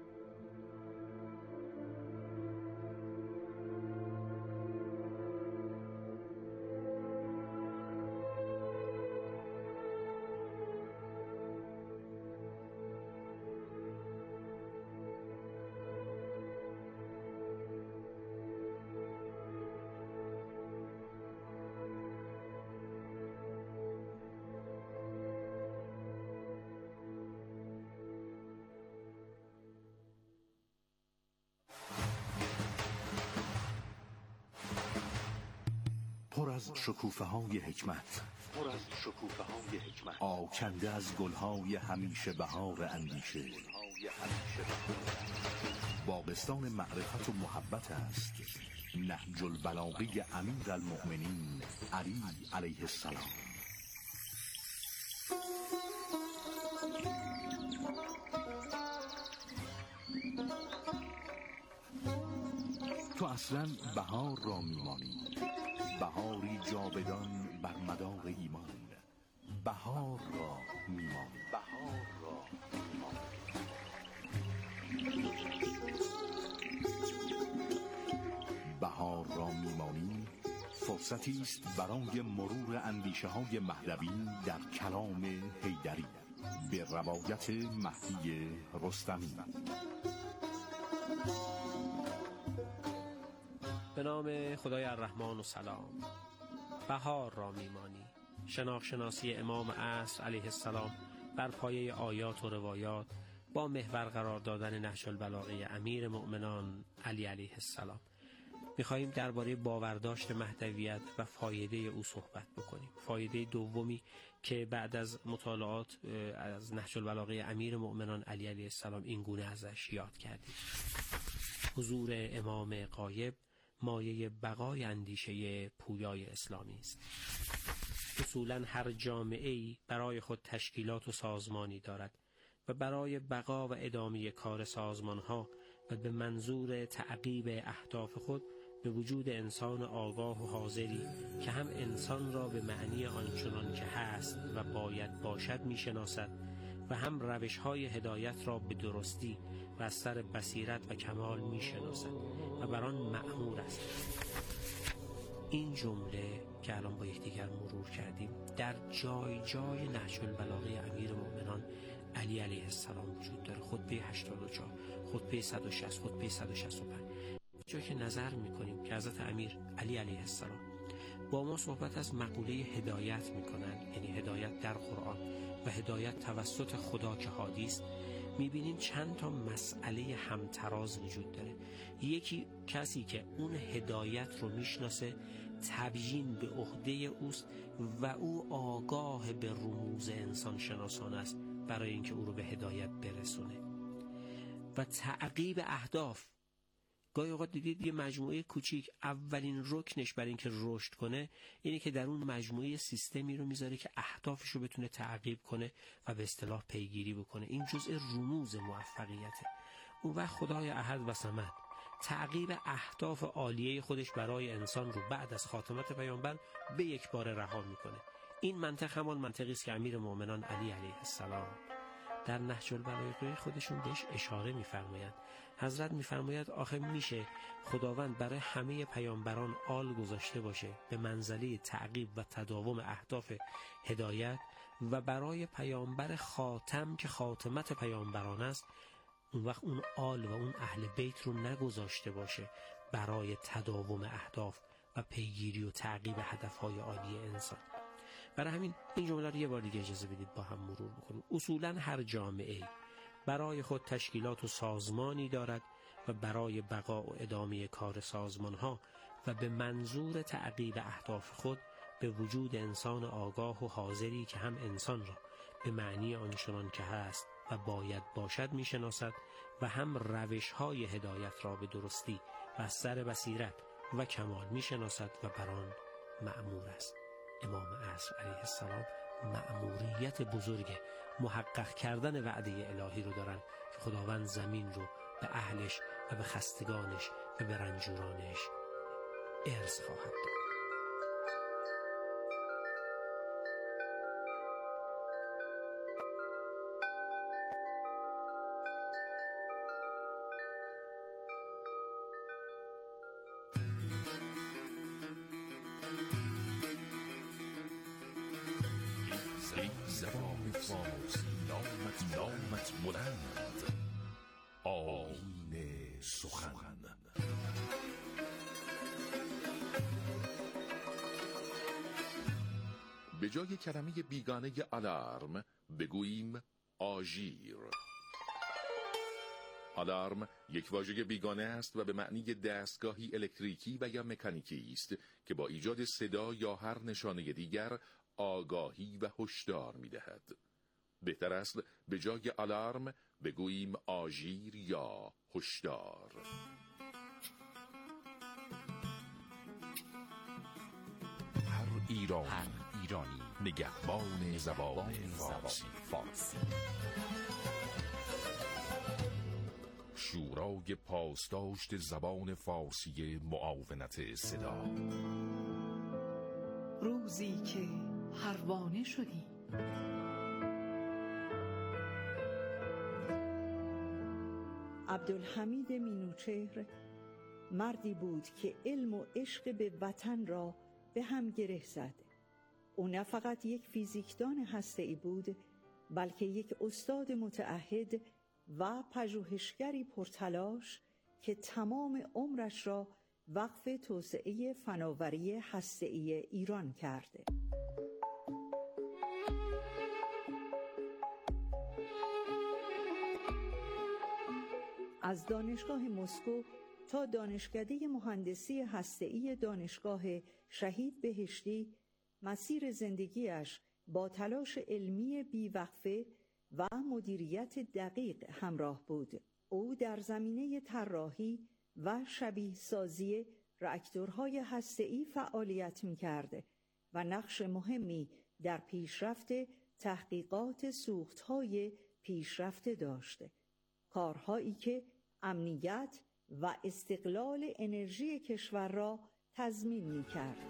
از شکوفه‌های حکمت، آکنده از گل‌های همیشه بهار اندیشه. باغستان معرفت و محبت است نهج البلاغه امیرالمؤمنین علی علیه السلام. تو اصلا بهار را میمانی، بهاری جاودان بر مدار ایمان. بهار را میمانی. بهار را میمانی فرصتی است برای مرور اندیشه های مهدوی در کلام حیدری به روایت مهدی رستمی. به نام خدای الرحمن و سلام. بهار را میمانی، شناخت-شناسی امام عصر علیه السلام بر پایه آیات و روایات با محور قرار دادن نهج البلاغه امیر مؤمنان علی علیه السلام. می‌خواهیم درباره باورداشت مهدویت و فایده او صحبت بکنیم. فایده دومی که بعد از مطالعات از نهج البلاغه امیر مؤمنان علی علیه السلام این گونه ازش یاد کردیم: حضور امام غایب مایه بقای اندیشه پویای اسلامی است. اصولاً هر جامعه‌ای برای خود تشکیلات و سازمانی دارد و برای بقا و ادامه کار سازمانها و به منظور تعقیب اهداف خود به وجود انسان آگاه و حاضری که هم انسان را به معنی آنچنان که هست و باید باشد می‌شناسد و هم روش‌های هدایت را به درستی و از سر بصیرت و کمال می‌شناسد و بر آن مأمور است. این جمله که الان با یکدیگر مرور کردیم در جای جای نهج البلاغه امیر مؤمنان علی علیه السلام وجود داره. خطبه 84، خطبه 160، خطبه 165. جایی که نظر میکنیم که حضرت امیر علی علیه السلام با ما صحبت از مقوله هدایت میکنن، یعنی هدایت در قرآن و هدایت توسط خدا که هادی است، میبینیم چند تا مسئله همتراز وجود داره. یکی کسی که اون هدایت رو میشناسه تبیین به عهده اوست و او آگاه به رموز انسان شناسان است برای اینکه او رو به هدایت برسونه. و تعقیب اهداف، گاهی اوقات دیدید یه مجموعه کوچیک اولین رکنش برای اینکه رشد کنه اینه که در اون مجموعه سیستمی رو میذاره که اهدافش رو بتونه تعقیب کنه و به اصطلاح پیگیری بکنه. این جزء رموز موفقیته. اون وقت خدای احد و صمد تعقیب اهداف عالیه خودش برای انسان رو بعد از خاتمت پیامبر به یک بار رها میکنه. این منطق همان منطقی است که امیر مؤمنان علی علیه السلام در نهج البلاغه خودشون بهش اشاره می‌فرمایند. حضرت می‌فرماید آخه میشه خداوند برای همه پیامبران آل گذاشته باشه به منزله تعقیب و تداوم اهداف هدایت و برای پیامبر خاتم که خاتمت پیامبران است اون وقت اون آل و اون اهل بیت رو نگذاشته باشه برای تداوم اهداف و پیگیری و تعقیب هدفهای عالی انسان. برای همین این جمله رو یه بار دیگه اجازه بدید با هم مرور بکنیم. اصولاً هر جامعه‌ای برای خود تشکیلات و سازمانی دارد و برای بقا و ادامه کار سازمانها و به منظور تعقیب اهداف خود به وجود انسان آگاه و حاضری که هم انسان را به معنی آنچنان که هست و باید باشد میشناسد و هم روش‌های هدایت را به درستی و از سر بصیرت و کمال میشناسد و بر آن مأمور است. امام عصر علیه السلام مأموریت بزرگ محقق کردن وعده الهی رو دارن که خداوند زمین رو به اهلش و به خستگانش و به رنجورانش ارث خواهد داد. زبان فارسی نامت بلند آیین سخن. به جای کلمه بیگانه آلارم بگوییم آژیر. آلارم یک واژه بیگانه است و به معنی دستگاهی الکتریکی و یا مکانیکی است که با ایجاد صدا یا هر نشانه دیگر آگاهی و هشدار می‌دهد. بهتر است به جای آلارم بگوییم آژیر یا هشدار. هر ایرانی نگهبان زبان فارسی. شورای پاسداشت زبان فارسی معاونت صدا. روزی که پروانه شدی، عبدالحمید مینوچهر مردی بود که علم و عشق به وطن را به هم گره زد. او نه فقط یک فیزیکدان هسته‌ای بود، بلکه یک استاد متعهد و پژوهشگری پرتلاش که تمام عمرش را وقف توسعه فناوری هسته‌ای ایران کرده. از دانشگاه مسکو تا دانشکده مهندسی هسته‌ای دانشگاه شهید بهشتی، مسیر زندگیش با تلاش علمی بیوقفه و مدیریت دقیق همراه بود. او در زمینه طراحی و شبیه سازی راکتورهای هسته‌ای فعالیت می‌کرد و نقش مهمی در پیشرفت تحقیقات سوخت‌های پیشرفته داشت. کارهایی که امنیت و استقلال انرژی کشور را تضمین می‌کرد.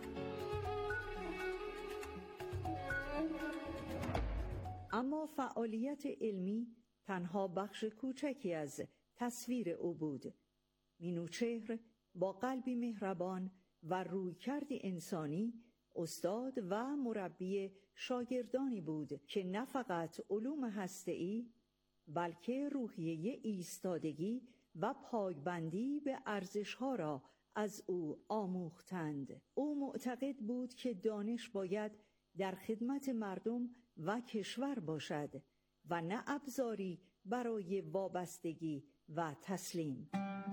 اما فعالیت علمی تنها بخش کوچکی از تصویر او بود. مینوچهر با قلبی مهربان و رویکردی انسانی استاد و مربی شاگردانی بود که نه فقط علوم هسته‌ای بلکه روحیه ایستادگی و پایبندی به ارزش‌ها را از او آموختند. او معتقد بود که دانش باید در خدمت مردم و کشور باشد و نه ابزاری برای وابستگی و تسلیم.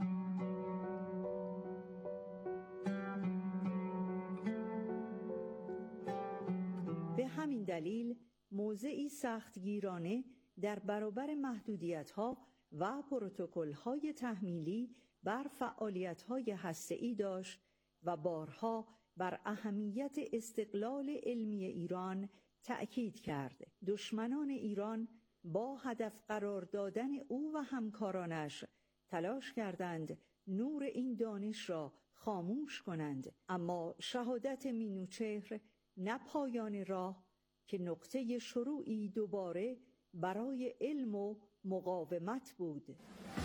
به همین دلیل موضعی سختگیرانه در برابر محدودیت‌ها و پروتکل‌های تحمیلی بر فعالیت‌های هسته‌ای داشت و بارها بر اهمیت استقلال علمی ایران تأکید کرد. دشمنان ایران با هدف قرار دادن او و همکارانش تلاش کردند نور این دانش را خاموش کنند، اما شهادت مینوچهر نه پایان راه که نقطه شروعی دوباره برای علم و مقاومت بود.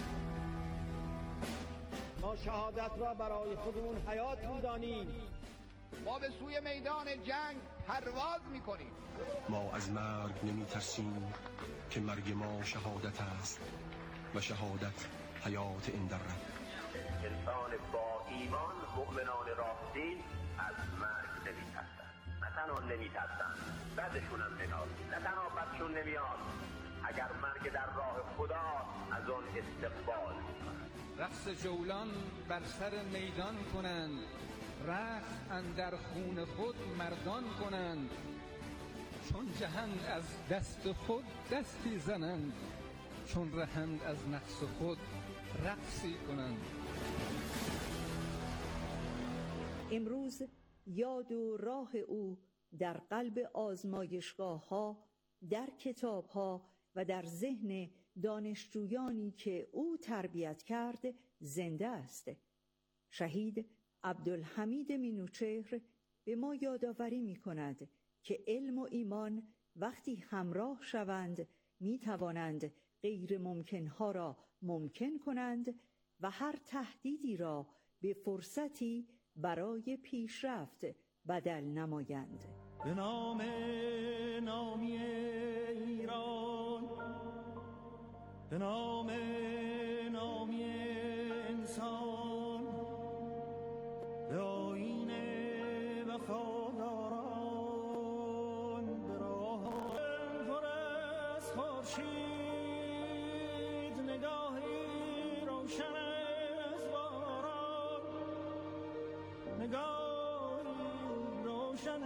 ما شهادت را برای خودمون حیات می‌دانیم. ما به سوی میدان جنگ پرواز می‌کنیم. ما از مرگ نمی‌ترسیم که مرگ ما شهادت است و شهادت حیات اندرد. انسان با ایمان، مؤمنان راستین از مرگ نمی‌ترسند. نه تنها نمی‌ترسند، بعدشون هم نمیاد. نه تنها بعدشون نمیاد، اگر مرگ در راه خدا از آن استقبال می‌کنند. رقص جولان بر سر میدان کنند، رخت اندر خون خود مردان کنند. چون جهند از دست خود دستی زنند، چون رهند از نفس خود رقصی کنند. امروز یاد و راه او در قلب آزمایشگاه‌ها، در کتاب‌ها و در ذهن دانشجویانی که او تربیت کرد زنده است. شهید عبدالحمید مینوچهر به ما یادآوری می‌کند که علم و ایمان وقتی همراه شوند می‌توانند غیر ممکن‌ها را ممکن کنند و هر تهدیدی را به فرصتی برای پیشرفت بدل نمایند. به نام نامی ایران، به نام نامی انسان، به آیین وفاداران، به راه پر از خورشید نگاهی نگاهی روشن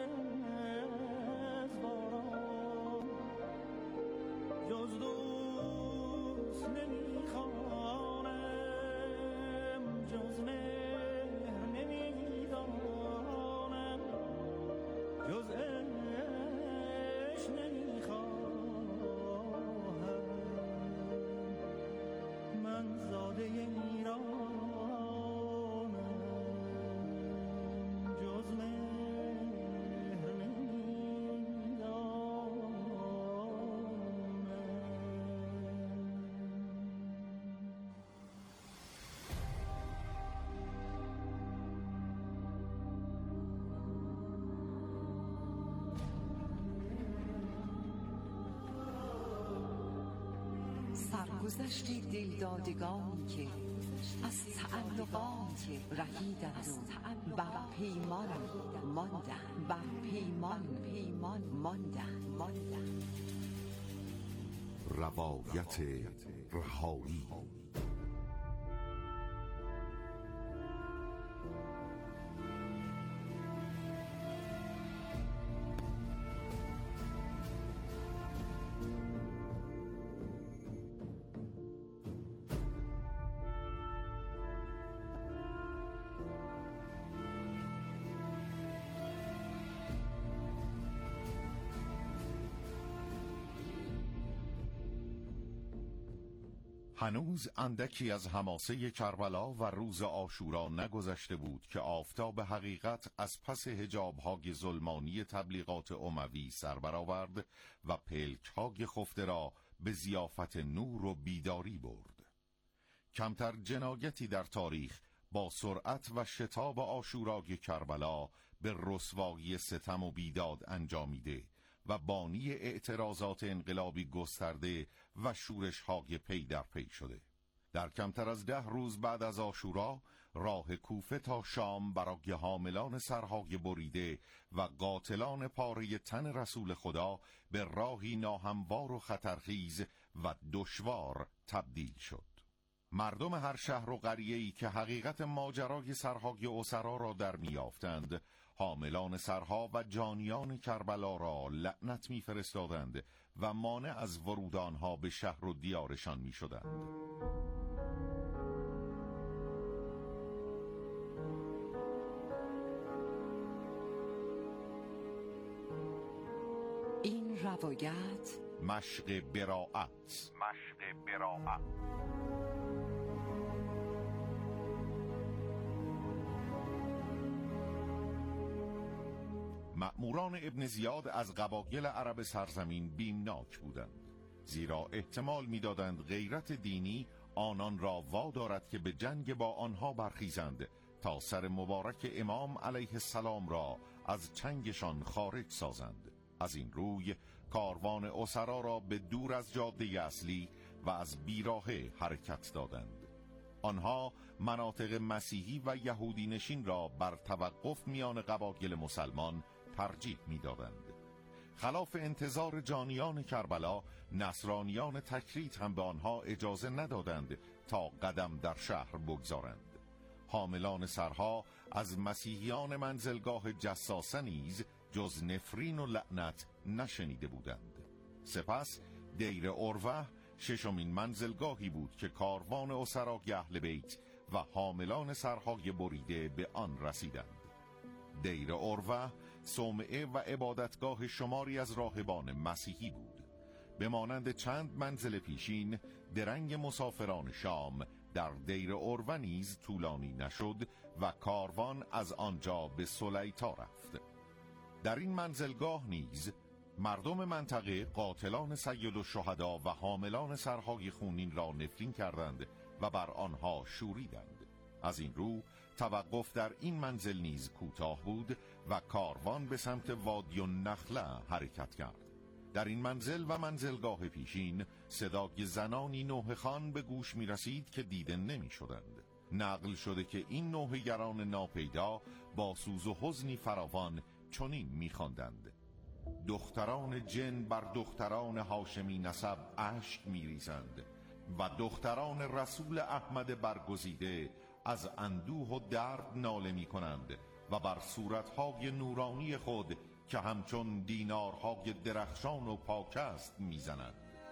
از باران جز دوست نمیخوانم جز مهر نمیدانم جز عشق نمیخواهم من زاده ایرانم جز مهر نمیدانم. سرگذشت دلدادگانی که از تعلقات رهیدند و بر پیمان ماندند. روایت رهایی. هنوز اندکی از حماسه کربلا و روز عاشورا نگذشته بود که آفتاب حقیقت از پس حجاب‌های ظلمانی تبلیغات اموی سر برآورد و پلک‌های خفته را به ضیافت نور و بیداری برد. کمتر جنایتی در تاریخ با سرعت و شتاب عاشورای کربلا به رسوایی ستم و بیداد انجامیده و بانی اعتراضات انقلابی گسترده و شورش‌های پی در پی شده. در کمتر از 10 روز بعد از عاشورا راه کوفه تا شام برای حاملان سرهای بریده و قاتلان پاره تن رسول خدا به راهی ناهموار و خطرخیز و دشوار تبدیل شد. مردم هر شهر و قریه‌ای که حقیقت ماجرای سرهای اسرا را در میافتند، حاملان سرها و جانیان کربلا را لعنت می‌فرستادند و مانع از ورود آنها به شهر و دیارشان می‌شدند. این روایت مشق براءت. مأموران ابن زیاد از قبایل عرب سرزمین بیمناک بودند، زیرا احتمال می‌دادند غیرت دینی آنان را وادارد که به جنگ با آنها برخیزند تا سر مبارک امام علیه السلام را از چنگشان خارج سازند. از این روی کاروان اسرا را به دور از جاده اصلی و از بیراهه حرکت دادند. آنها مناطق مسیحی و یهودی نشین را بر توقف میان قبایل مسلمان ترجیح می‌دادند. خلاف انتظار جانیان کربلا، نصرانیان تکریت هم به آنها اجازه ندادند تا قدم در شهر بگذارند. حاملان سرها از مسیحیان منزلگاه جساسه نیز جز نفرین و لعنت نشنیده بودند. سپس دیر اروه ششمین منزلگاهی بود که کاروان اسرای اهل بیت و حاملان سرهای بریده به آن رسیدند. دیر اروه صومعه و عبادتگاه شماری از راهبان مسیحی بود. به مانند چند منزل پیشین، درنگ مسافران شام در دیر اروه نیز طولانی نشد و کاروان از آنجا به سلیطا رفت. در این منزلگاه نیز مردم منطقه قاتلان سید الشهدا و حاملان سرهای خونین را نفرین کردند و بر آنها شوریدند. از این رو توقف در این منزل نیز کوتاه بود و کاروان به سمت وادی النخله حرکت کرد. در این منزل و منزلگاه پیشین صدای زنانی نوحه خوان به گوش می رسید که دیده نمی شدند. نقل شده که این نوحه‌گران ناپیدا با سوز و حزنی فراوان چنین می خواندند: دختران جن بر دختران هاشمی نسب اشک می ریزند و دختران رسول احمد برگزیده از اندوه و درد ناله می کنند و بر صورتهای نورانی خود که همچون دینارهای درخشان و پاک است می زنند.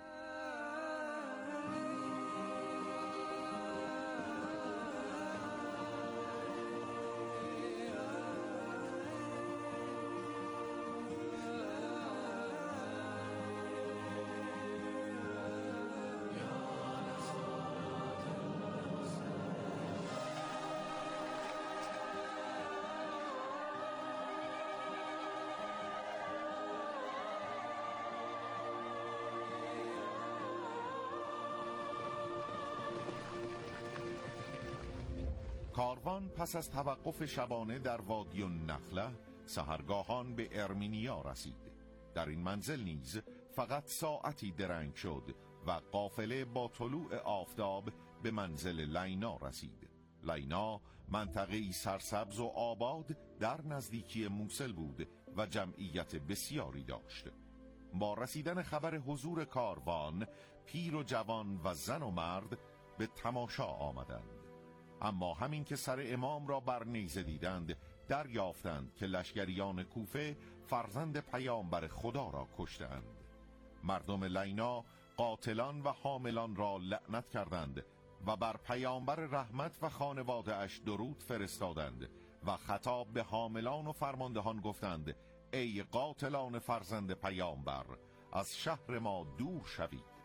کاروان پس از توقف شبانه در وادی النخله سحرگاهان به ارمینیا رسید. در این منزل نیز فقط ساعتی درنگ شد و قافله با طلوع آفتاب به منزل لینا رسید. لینا منطقه‌ای سرسبز و آباد در نزدیکی موصل بود و جمعیت بسیاری داشت. با رسیدن خبر حضور کاروان، پیر و جوان و زن و مرد به تماشا آمدند. اما همین که سر امام را بر نیزه دیدند، دریافتند که لشکریان کوفه فرزند پیامبر خدا را کشتند. مردم لینا قاتلان و حاملان را لعنت کردند و بر پیامبر رحمت و خانواده اش درود فرستادند و خطاب به حاملان و فرماندهان گفتند: ای قاتلان فرزند پیامبر، از شهر ما دور شوید.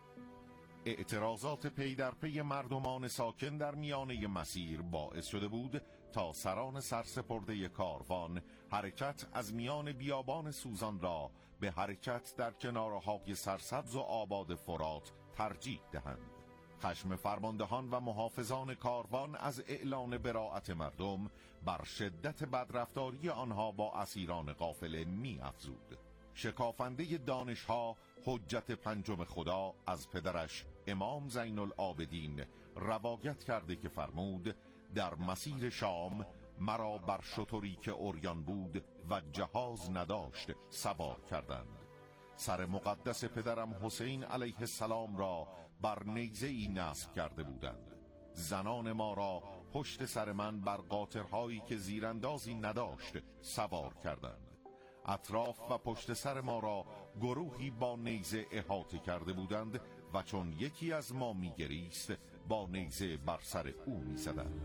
اعتراضات پی در پی مردمان ساکن در میانه مسیر باعث شده بود تا سران سرسپرده کاروان حرکت از میان بیابان سوزان را به حرکت در کنارهای سرسبز و آباد فرات ترجیح دهند. خشم فرماندهان و محافظان کاروان از اعلان براءت مردم بر شدت بدرفتاری آنها با اسیران قافله می افزود. شکافنده دانشها حجت پنجم خدا از پدرش امام زین العابدین روایت کرده که فرمود: در مسیر شام مرا بر شتری که عریان بود و جهاز نداشت سوار کردند. سر مقدس پدرم حسین علیه السلام را بر نیزه‌ای نصب کرده بودند. زنان ما را پشت سر من بر قاطرهایی که زیراندازی نداشت سوار کردند. اطراف و پشت سر ما را گروهی با نیزه احاطه کرده بودند و چون یکی از ما می‌گریست با نیزه بر سر او می‌زدند.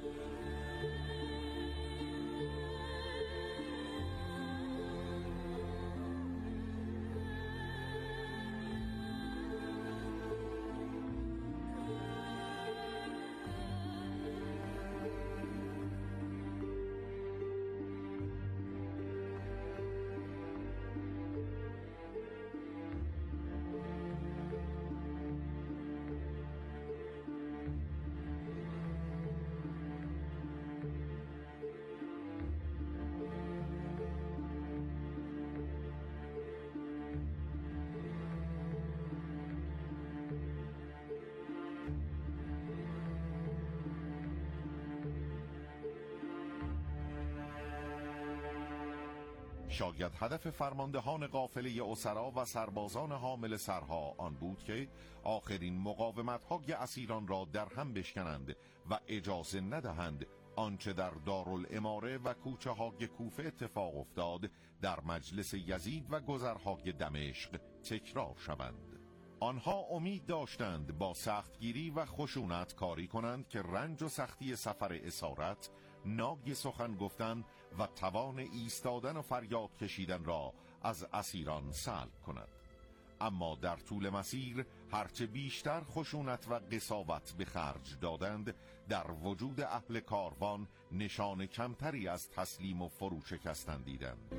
شاید هدف فرماندهان قافله اسرا و سربازان حامل سرها آن بود که آخرین مقاومت‌های اسیران را در هم بشکنند و اجازه ندهند آنچه در دارالاماره و کوچه های کوفه اتفاق افتاد در مجلس یزید و گذرهای دمشق تکرار شوند. آنها امید داشتند با سختگیری و خشونت کاری کنند که رنج و سختی سفر اسارت، ناگی سخن گفتن و توان ایستادن و فریاد کشیدن را از اسیران سلب کند. اما در طول مسیر هرچه بیشتر خشونت و قساوت به خرج دادند، در وجود اهل کاروان نشان کمتری از تسلیم و فروشکستن دیدند.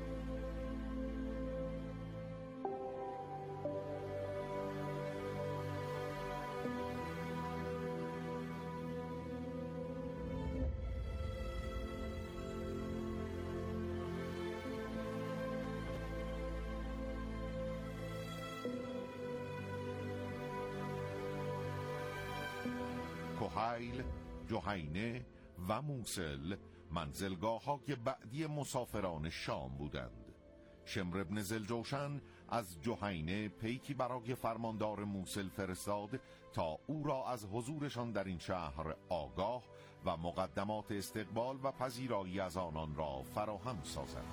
کحیل، جهینه و موصل منزلگاه‌های بعدی مسافران شام بودند. شمر ابن ذوالجوشن از جهینه پیکی برای فرماندار موصل فرستاد تا او را از حضورشان در این شهر آگاه و مقدمات استقبال و پذیرایی از آنان را فراهم سازد.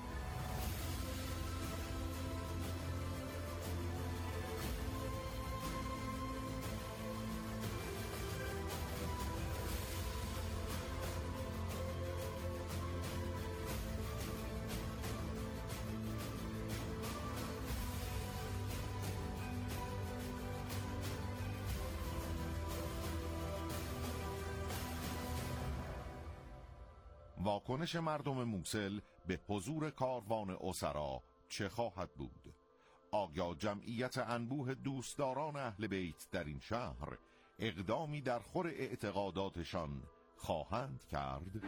واکنش مردم موصل به حضور کاروان اسرا چه خواهد بود؟ آیا جمعیت انبوه دوستداران اهل بیت در این شهر اقدامی در خور اعتقاداتشان خواهند کرد؟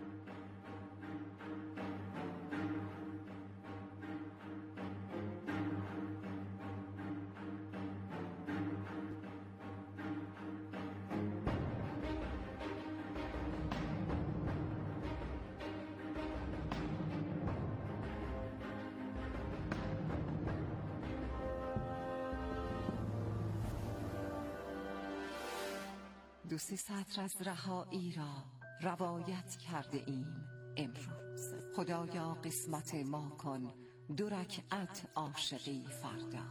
دو سه سطر از رهایی را روایت کرده ایم امروز. خدایا قسمت ما کن 2 رکعت عاشقی فردا.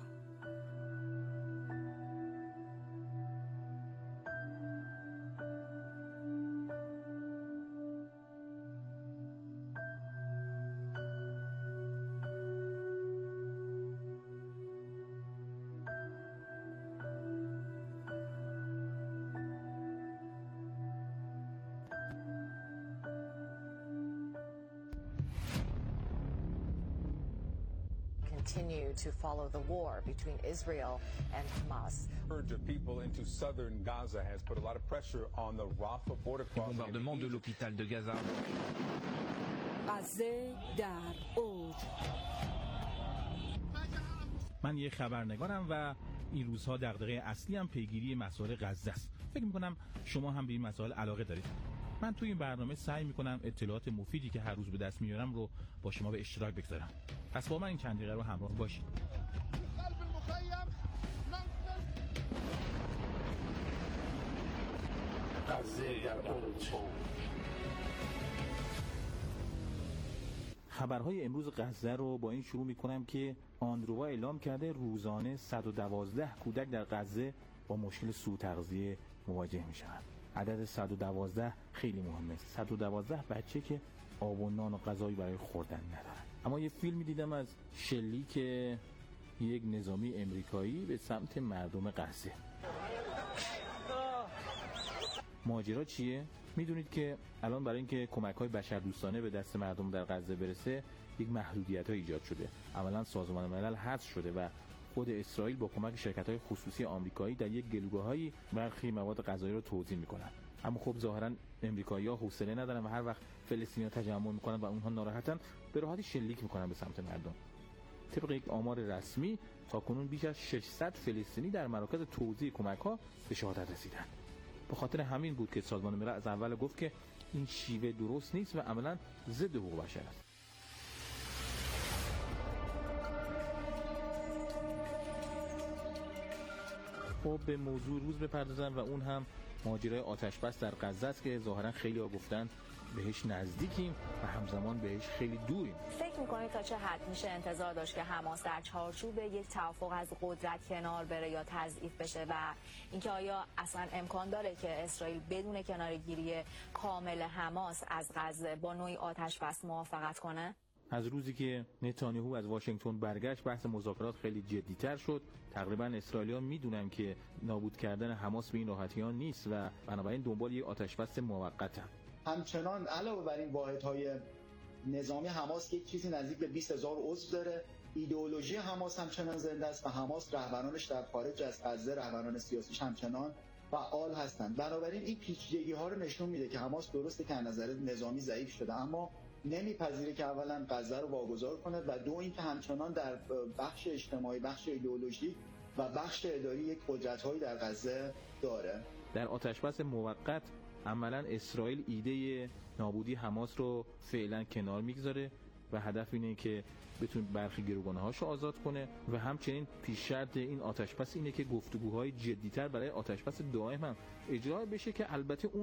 Continue to follow the war between Israel and Hamas. Surge of people into southern Gaza has put a lot of pressure on the Rafah border crossing. Bombardement de l'hôpital de Gaza. غزه در اوج. من یه خبرنگارم و این روزها دغدغه اصلی هم پیگیری مسائل غزه است. فکر می‌کنم شما هم به این مسائل علاقه دارید. من توی این برنامه سعی می‌کنم اطلاعات مفیدی که هر روز به دست میارم رو با شما به اشتراک بگذارم. پس با من این چند دقیقه رو همراه باشید. خبرهای امروز غزه رو با این شروع می‌کنم که آنروا اعلام کرده روزانه 112 کودک در غزه با مشکل سوءتغذیه مواجه می‌شوند. عدد 112 خیلی مهمه. 112 بچه که آب و نان و غذایی برای خوردن ندارن. اما یه فیلمی دیدم از شلیک یک نظامی امریکایی به سمت مردم غزه. ماجرا چیه؟ میدونید که الان برای اینکه کمک‌های بشردوستانه به دست مردم در غزه برسه یک محدودیت‌ها ایجاد شده. اولا سازمان ملل حذف شده و خود اسرائیل با کمک شرکت‌های خصوصی آمریکایی در یک گلوگاه‌هایی برخی مواد غذایی رو توزیع می‌کنن. اما خب ظاهراً امریکایی‌ها حوصله ندارن و هر وقت فلسطینی‌ها تجمع می‌کنن و اونها ناراحتن به راحتی شلیک می‌کنن به سمت مردم. طبق یک آمار رسمی تاکنون بیش از 600 فلسطینی در مراکز توزیع کمک‌ها به شهادت رسیدن. به خاطر همین بود که سازمان ملل از اول گفت که این شیوه درست نیست و عملاً ضد حقوق بشر است. خب به موضوع روز بپردازم و اون هم ماجرای آتش بس در غزه است که ظاهرا خیلی ها گفتن بهش نزدیکیم و همزمان بهش خیلی دوریم. فکر می‌کنید تا چه حد میشه انتظار داشت که حماس در چارچوب یک توافق از قدرت کنار بره یا تضعیف بشه و اینکه آیا اصلا امکان داره که اسرائیل بدون کناره‌گیری کامل حماس از غزه با نوعی آتش بس موافقت کنه؟ از روزی که نتانیاهو از واشنگتن برگشت بحث مذاکرات خیلی جدی‌تر شد. تقریبا اسرائیلی‌ها میدونن که نابود کردن حماس به این راحتی‌ها نیست و بنابراین دنبال یک آتش‌بس موقتن. همچنان علاوه بر این واحدهای نظامی حماس یک چیزی نزدیک به 20,000 عضو داره. ایدئولوژی حماس همچنان زنده است و حماس رهبرانش در خارج از غزه، رهبران سیاسیش همچنان فعال هستند. بنابراین این پیچیدگی‌ها رو نشون میده که حماس درسته که از نظر نظامی ضعیف شده اما نمیپذیره که اولا غزه رو واگذار کنه و دو اینکه همچنان در بخش اجتماعی، بخش ایدئولوژی و بخش اداری یک قدرت‌هایی در غزه داره. در آتش‌بس موقت عملاً اسرائیل ایده نابودی حماس رو فعلا کنار میگذاره و هدف اینه که بتونه برخی گروگانه‌هاشو آزاد کنه و همچنین پیش شرط این آتش‌بس اینه که گفتگوهای جدی‌تر برای آتش‌بس دائم هم اجرا بشه که البته اون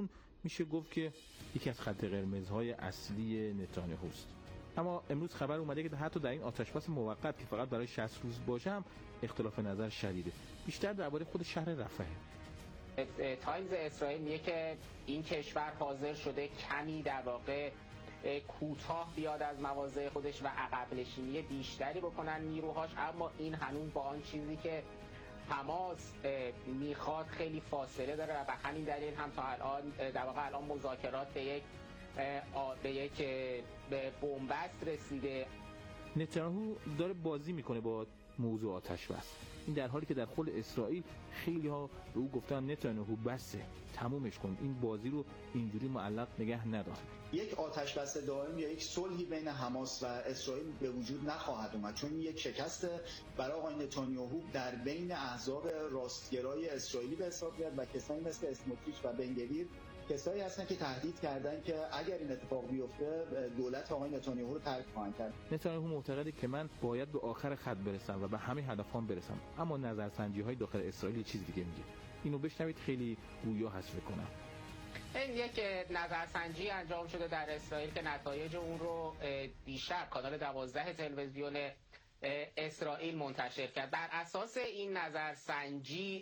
میشه گفت که یکی از خط قرمزهای اصلی نتانیاهوست. اما امروز خبر اومده که حتی در این آتش‌بس موقت که فقط برای 60 روز باشه هم اختلاف نظر شدیده، بیشتر درباره خود شهر رفح. تایمز اسرائیل میگه که این کشور حاضر شده کمی در واقع کوتاه بیاد از مواضع خودش و عقب نشینی بیشتری بکنن نیروهاش، اما این هنوز با آن چیزی که حماس میخواد خیلی فاصله داره و به همین دلیل هم تا الان در واقع الان مذاکرات به یک بنبست رسیده. نتانیاهو داره بازی میکنه با موضوع آتش‌بس. این در حالی که در خود اسرائیل خیلی ها به او گفتن نتانیاهو بسه، تمومش کن، این بازی رو اینجوری معلق نگه ندار. یک آتش‌بس دائم یا یک صلحی بین حماس و اسرائیل به وجود نخواهد اومد، چون یک شکست برای آقای نتانیاهو در بین احزاب راستگرای اسرائیلی به حساب میاد و کسانی مثل اسموتریچ و بنگویر کسایی هستن که تهدید کردن که اگر این اتفاق بیفته دولت آقای نتانیاهو رو ترک خواهند کرد. نتانیاهو معتقده که من باید به آخر خط برسم و به همه هدفام برسم، اما نظرسنجی‌های داخل اسرائیل چیز دیگه میگه. اینو بشنوید، خیلی گویا حذف کنم. این یک نظرسنجی انجام شده در اسرائیل که نتایج اون رو دیشب کانال 12 تلویزیون اسرائیل منتشر کرد. بر اساس این نظرسنجی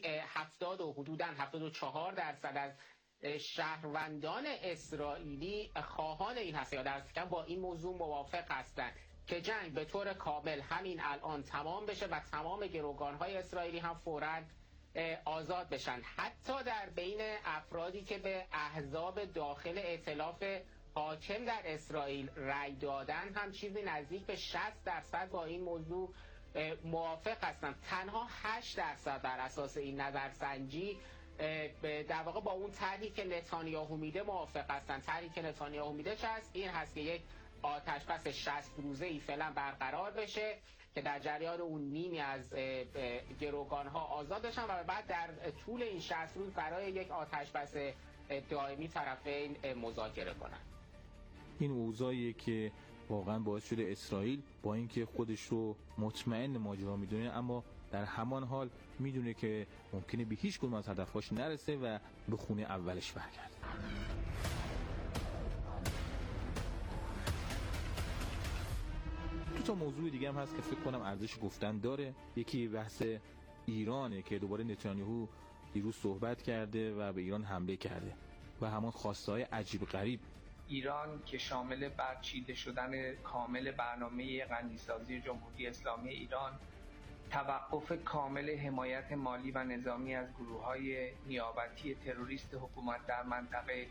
74% از شهروندان اسرائیلی خواهان این هست یا درست کم با این موضوع موافق هستند که جنگ به طور کامل همین الان تمام بشه و تمام گروگان‌های اسرائیلی هم فوراً آزاد بشن. حتی در بین افرادی که به احزاب داخل ائتلاف حاکم در اسرائیل رأی دادن هم چیزی نزدیک به 60% با این موضوع موافق هستند. تنها 8% بر اساس این نظرسنجی در واقع با اون طرحی که نتانیاهو میده موافق هستن. طرحی که نتانیاهو میده چه هست؟ این هست که یک آتش‌بس 60 روزه‌ای فعلا برقرار بشه که در جریان اون نیمی از گروگان‌ها آزاد بشن و بعد در طول این 60 روز برای یک آتش‌بس دائمی طرفین مذاکره کنن. این اوضاعیه که واقعا باعث شده اسرائیل با اینکه خودش رو مطمئن ماجرا میدونه، اما در همان حال میدونه که ممکنه به هیچ کدوم از هدفهاش نرسه و به خونه اولش برگرده. دو تا موضوع دیگه هم هست که فکر کنم ارزش گفتن داره. یکی بحث ایرانه که دوباره نتانیاهو دیروز صحبت کرده و به ایران حمله کرده و همان خواسته‌های عجیب غریب ایران که شامل برچیده شدن کامل برنامه غنیسازی جمهوری اسلامی ایران، توقف کامل حمایت مالی و نظامی از گروه‌های نیابتی تروریست حکومت در منطقه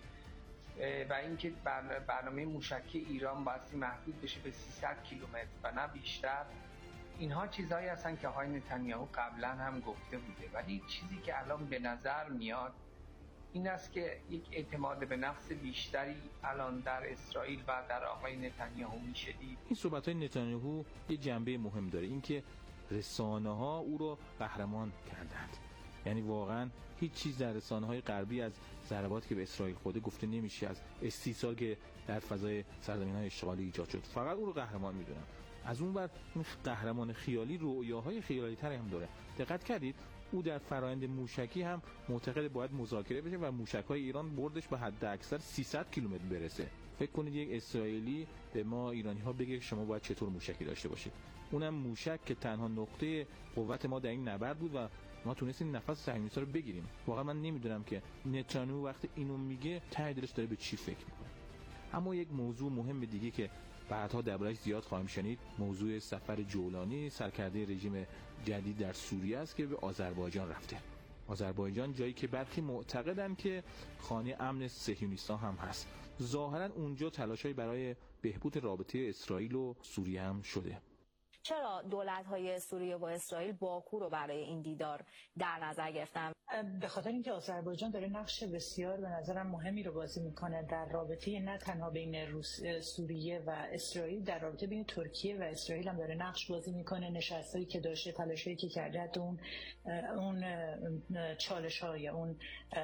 و اینکه برنامه موشکی ایران بایستی محدود بشه به 300 کیلومتر و نه بیشتر. اینها چیزهایی هستن که آقای نتانیاهو قبلا هم گفته بوده، ولی چیزی که الان به نظر میاد این است که یک اعتماد به نفس بیشتری الان در اسرائیل و در آقای نتانیاهو میشه دید. این صحبت‌های نتانیاهو یه جنبه مهم داره، اینکه رسانه‌ها او رو قهرمان کردند. یعنی واقعا هیچ چیز در رسانه‌های غربی از ضرباتی که به اسرائیل خورده گفته نمیشه، از استیصال که در فضای سرزمین‌های اشغالی ایجاد شد، فقط او رو قهرمان میدونن. از اون ور این قهرمان خیالی رویاهای خیالی تر هم داره. دقت کردید او در فرآیند موشکی هم معتقد باید مذاکره بشه و موشک‌های ایران بردش به حد اکثر 300 کیلومتر برسه. فکر کنید یک اسرائیلی به ما ایرانی‌ها بگه شما باید چطور موشکی داشته باشید، اونم موشک که تنها نقطه قوت ما در این نبرد بود و ما تونستیم نفس صهیونیست‌ها رو بگیریم. واقعا من نمیدونم که نتانیاهو وقتی اینو میگه ته دلش داره به چی فکر میکنه. اما یک موضوع مهم دیگه که بعدها دربارش زیاد خواهیم شنید، موضوع سفر جولانی سرکرده رژیم جدید در سوریه است که به آذربایجان رفته. آذربایجان جایی که برخی معتقدن که خانه امن صهیونیست‌ها هم هست. ظاهرا اونجا تلاش‌هایی برای بهبود رابطه اسرائیل و سوریه هم شده. چرا دولت‌های سوریه و اسرائیل باکو رو برای این دیدار در نظر گرفتن؟ به خاطر اینکه آذربایجان داره نقش بسیار به نظرم مهمی رو بازی میکنه در رابطه نه تنها بین سوریه و اسرائیل، در رابطه بین ترکیه و اسرائیل هم داره نقش بازی میکنه. نشستایی که داشته، تلاشایی که کرده، حتی اون چالش‌ها یا اون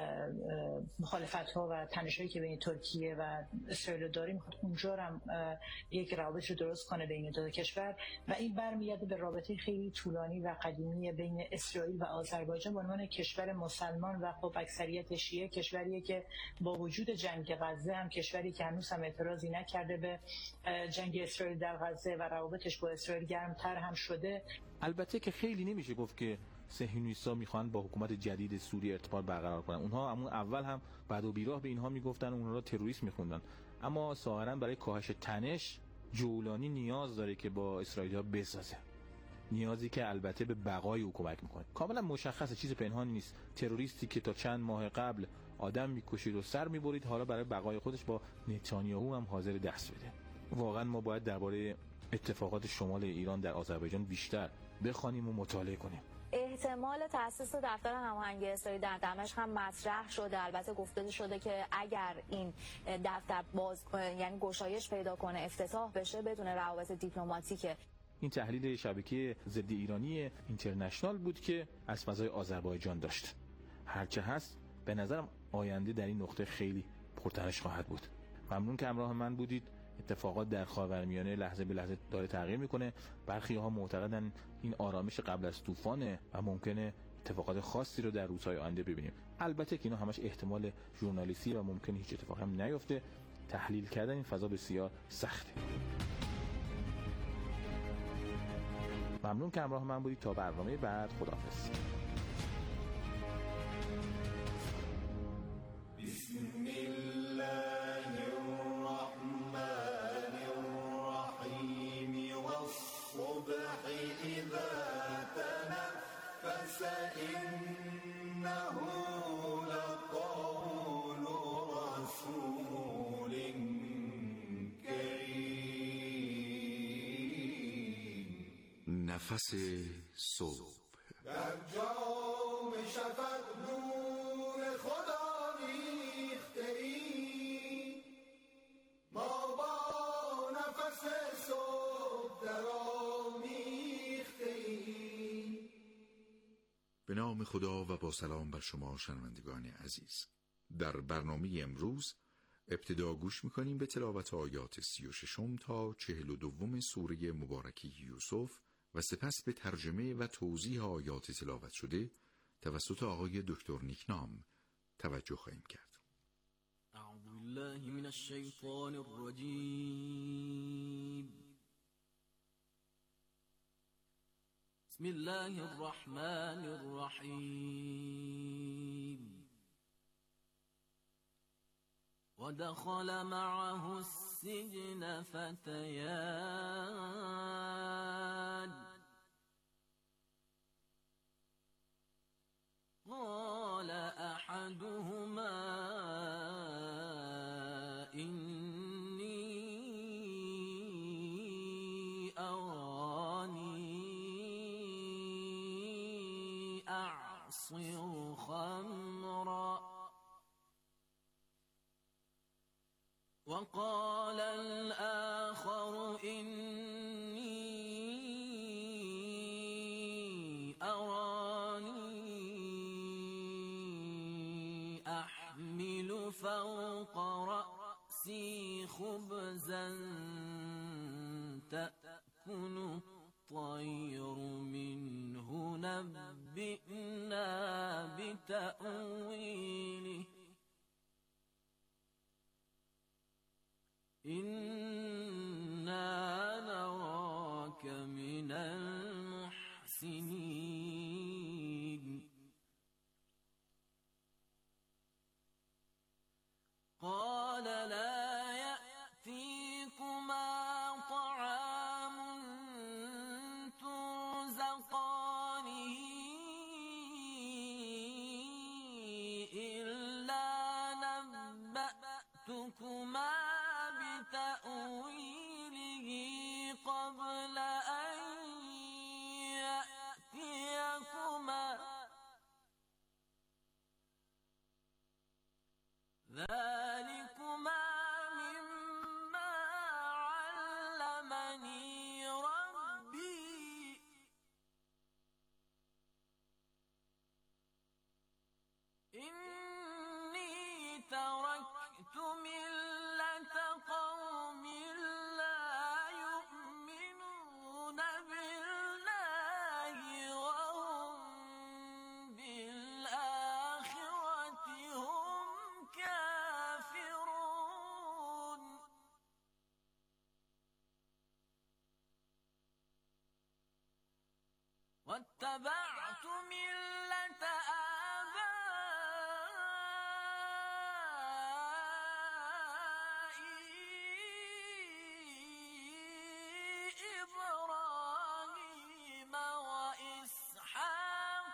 مخالفت‌ها و تنش‌هایی که بین ترکیه و اسرائیل داره، میخواد اونجا هم یک روابط رو درست کنه بین دو کشور و این برمیگرده به رابطه خیلی طولانی و قدیمی بین اسرائیل و آذربایجان به عنوان کشور مسلمان و خب اکثریت شیعه، کشوریه که با وجود جنگ غزه هم کشوری که هنوز هم اعتراضی نکرده به جنگ اسرائیل در غزه و روابطش با اسرائیل گرمتر هم شده. البته که خیلی نمیشه گفت که صهیونیست‌ها میخوان با حکومت جدید سوریه ارتباط برقرار کنن. اونها همون اول هم بعد و بیراه به اینها میگفتن، اونها را تروریست میخوندن، اما ظاهرا برای کاهش تنش جولانی نیاز داره که با اسرائیلی‌ها بسازه، نیازی که البته به بقای او کمک میکنه. کاملا مشخصه، چیز پنهانی نیست. تروریستی که تا چند ماه قبل آدم میکشید و سر میبرید، حالا برای بقای خودش با نتانیاهو هم حاضر دست بده. واقعا ما باید درباره اتفاقات شمال ایران در آذربایجان بیشتر بخوانیم و مطالعه کنیم. احتمال تأسیس دفتر هماهنگی اسرائیل در دمشق هم مطرح شده. البته گفته شده که اگر این دفتر یعنی گشایش پیدا کنه، افتتاح بشه بدون روابط دیپلماتیک. این تحلیل شبکه ضد ایرانی اینترنشنال بود که از فضای آذربایجان داشت. هرچه هست به نظرم آینده در این نقطه خیلی پرتنش خواهد بود. ممنون که همراه من بودید. اتفاقات در خاورمیانه لحظه به لحظه داره تغییر میکنه. برخی‌ها معتقدن این آرامش قبل از طوفانه و ممکنه اتفاقات خاصی رو در روزهای آینده ببینیم. البته که اینا همش احتمال ژورنالیستی و ممکنه هیچ اتفاقی هم نیفته. تحلیل کردن این فضا بسیار سخته. ممنون که همراه من بودید. تا برنامه بعد، خداحافظ. بسم الله الرحمن الرحیم والصبح اذا تنفس انه لقول رسول کریم. نفس صبح در جام شفق نور خدا ریخته ایم، ما با نفس صبح درآمیخته ایم. به نام خدا و با سلام بر شما شنوندگان عزیز. در برنامه امروز ابتدا گوش میکنیم به تلاوت آیات 36 تا 42 سوره مبارکه یوسف و سپس به ترجمه و توضیح آیات تلاوت شده توسط آقای دکتر نیکنام توجه خواهیم کرد. اعوذ بالله من الشیطان الرجیم. بسم الله الرحمن الرحیم. ودخل معه السجن فتيان قال أحدهما إني أراني أعصر خمرا وقال الآخر إني أراني أحمل فوق رأسي خبزا تأكل الطير منه نبئنا بتأويله إنا نراك من المحسنين قال لا يأتيكما طعام ترزقانه إلا نبأتكما بتأويله واتبعت ملة إبراهيم وإسحاق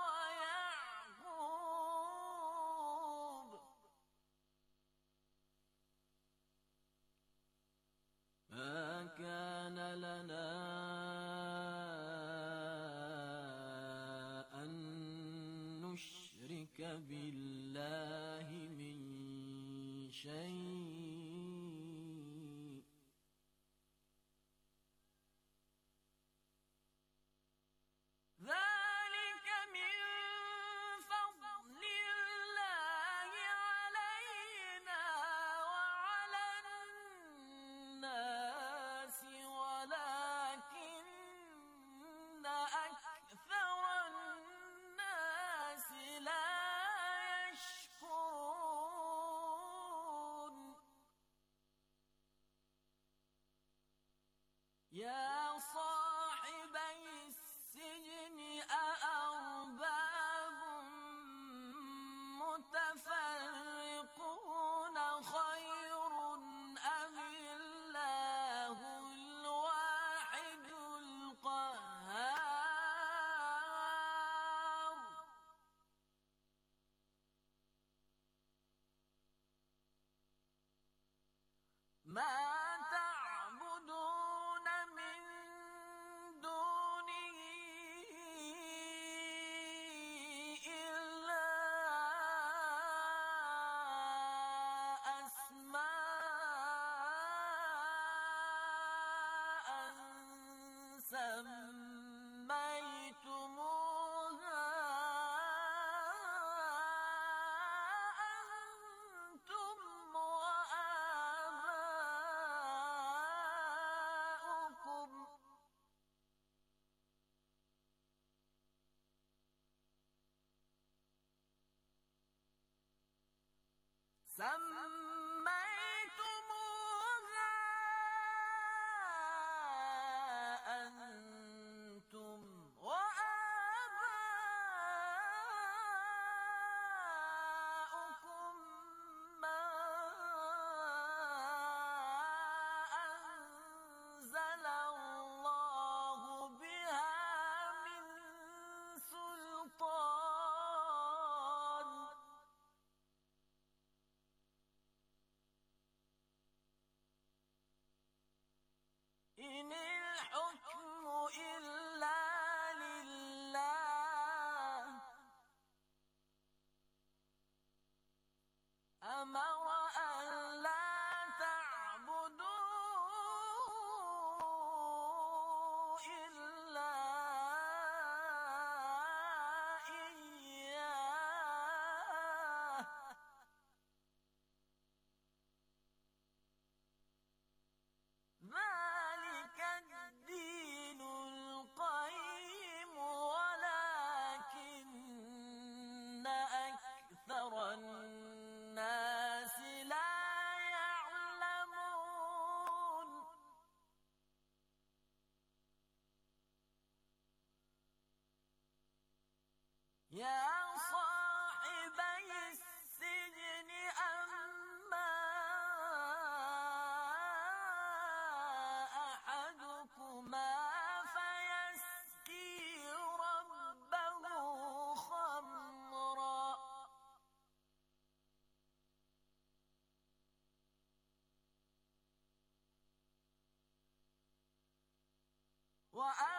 ويعقوب ما كان لنا أن نشرك بالله من شيء ذلك من فضل الله علينا وعلى الناس ولكن أكثر الناس لا يشكرون يا صاحبي السجن أأرباب متفرقون خير أم الله الواحد القهار ما تعبدون من دونه إلا أسماء سميتموها أنتم وآباؤكم سميتموها أنتم وآباؤكم ما أنزل الله بها من سلطان إن الحكم إلا لله أمر أن لا تعبدوا إلا إياه ذلك الدين القيم ولكن أكثر الناس لا يعلمون يا صاحبي السجن أما أحدكما فيسقي ربه خمرا وأما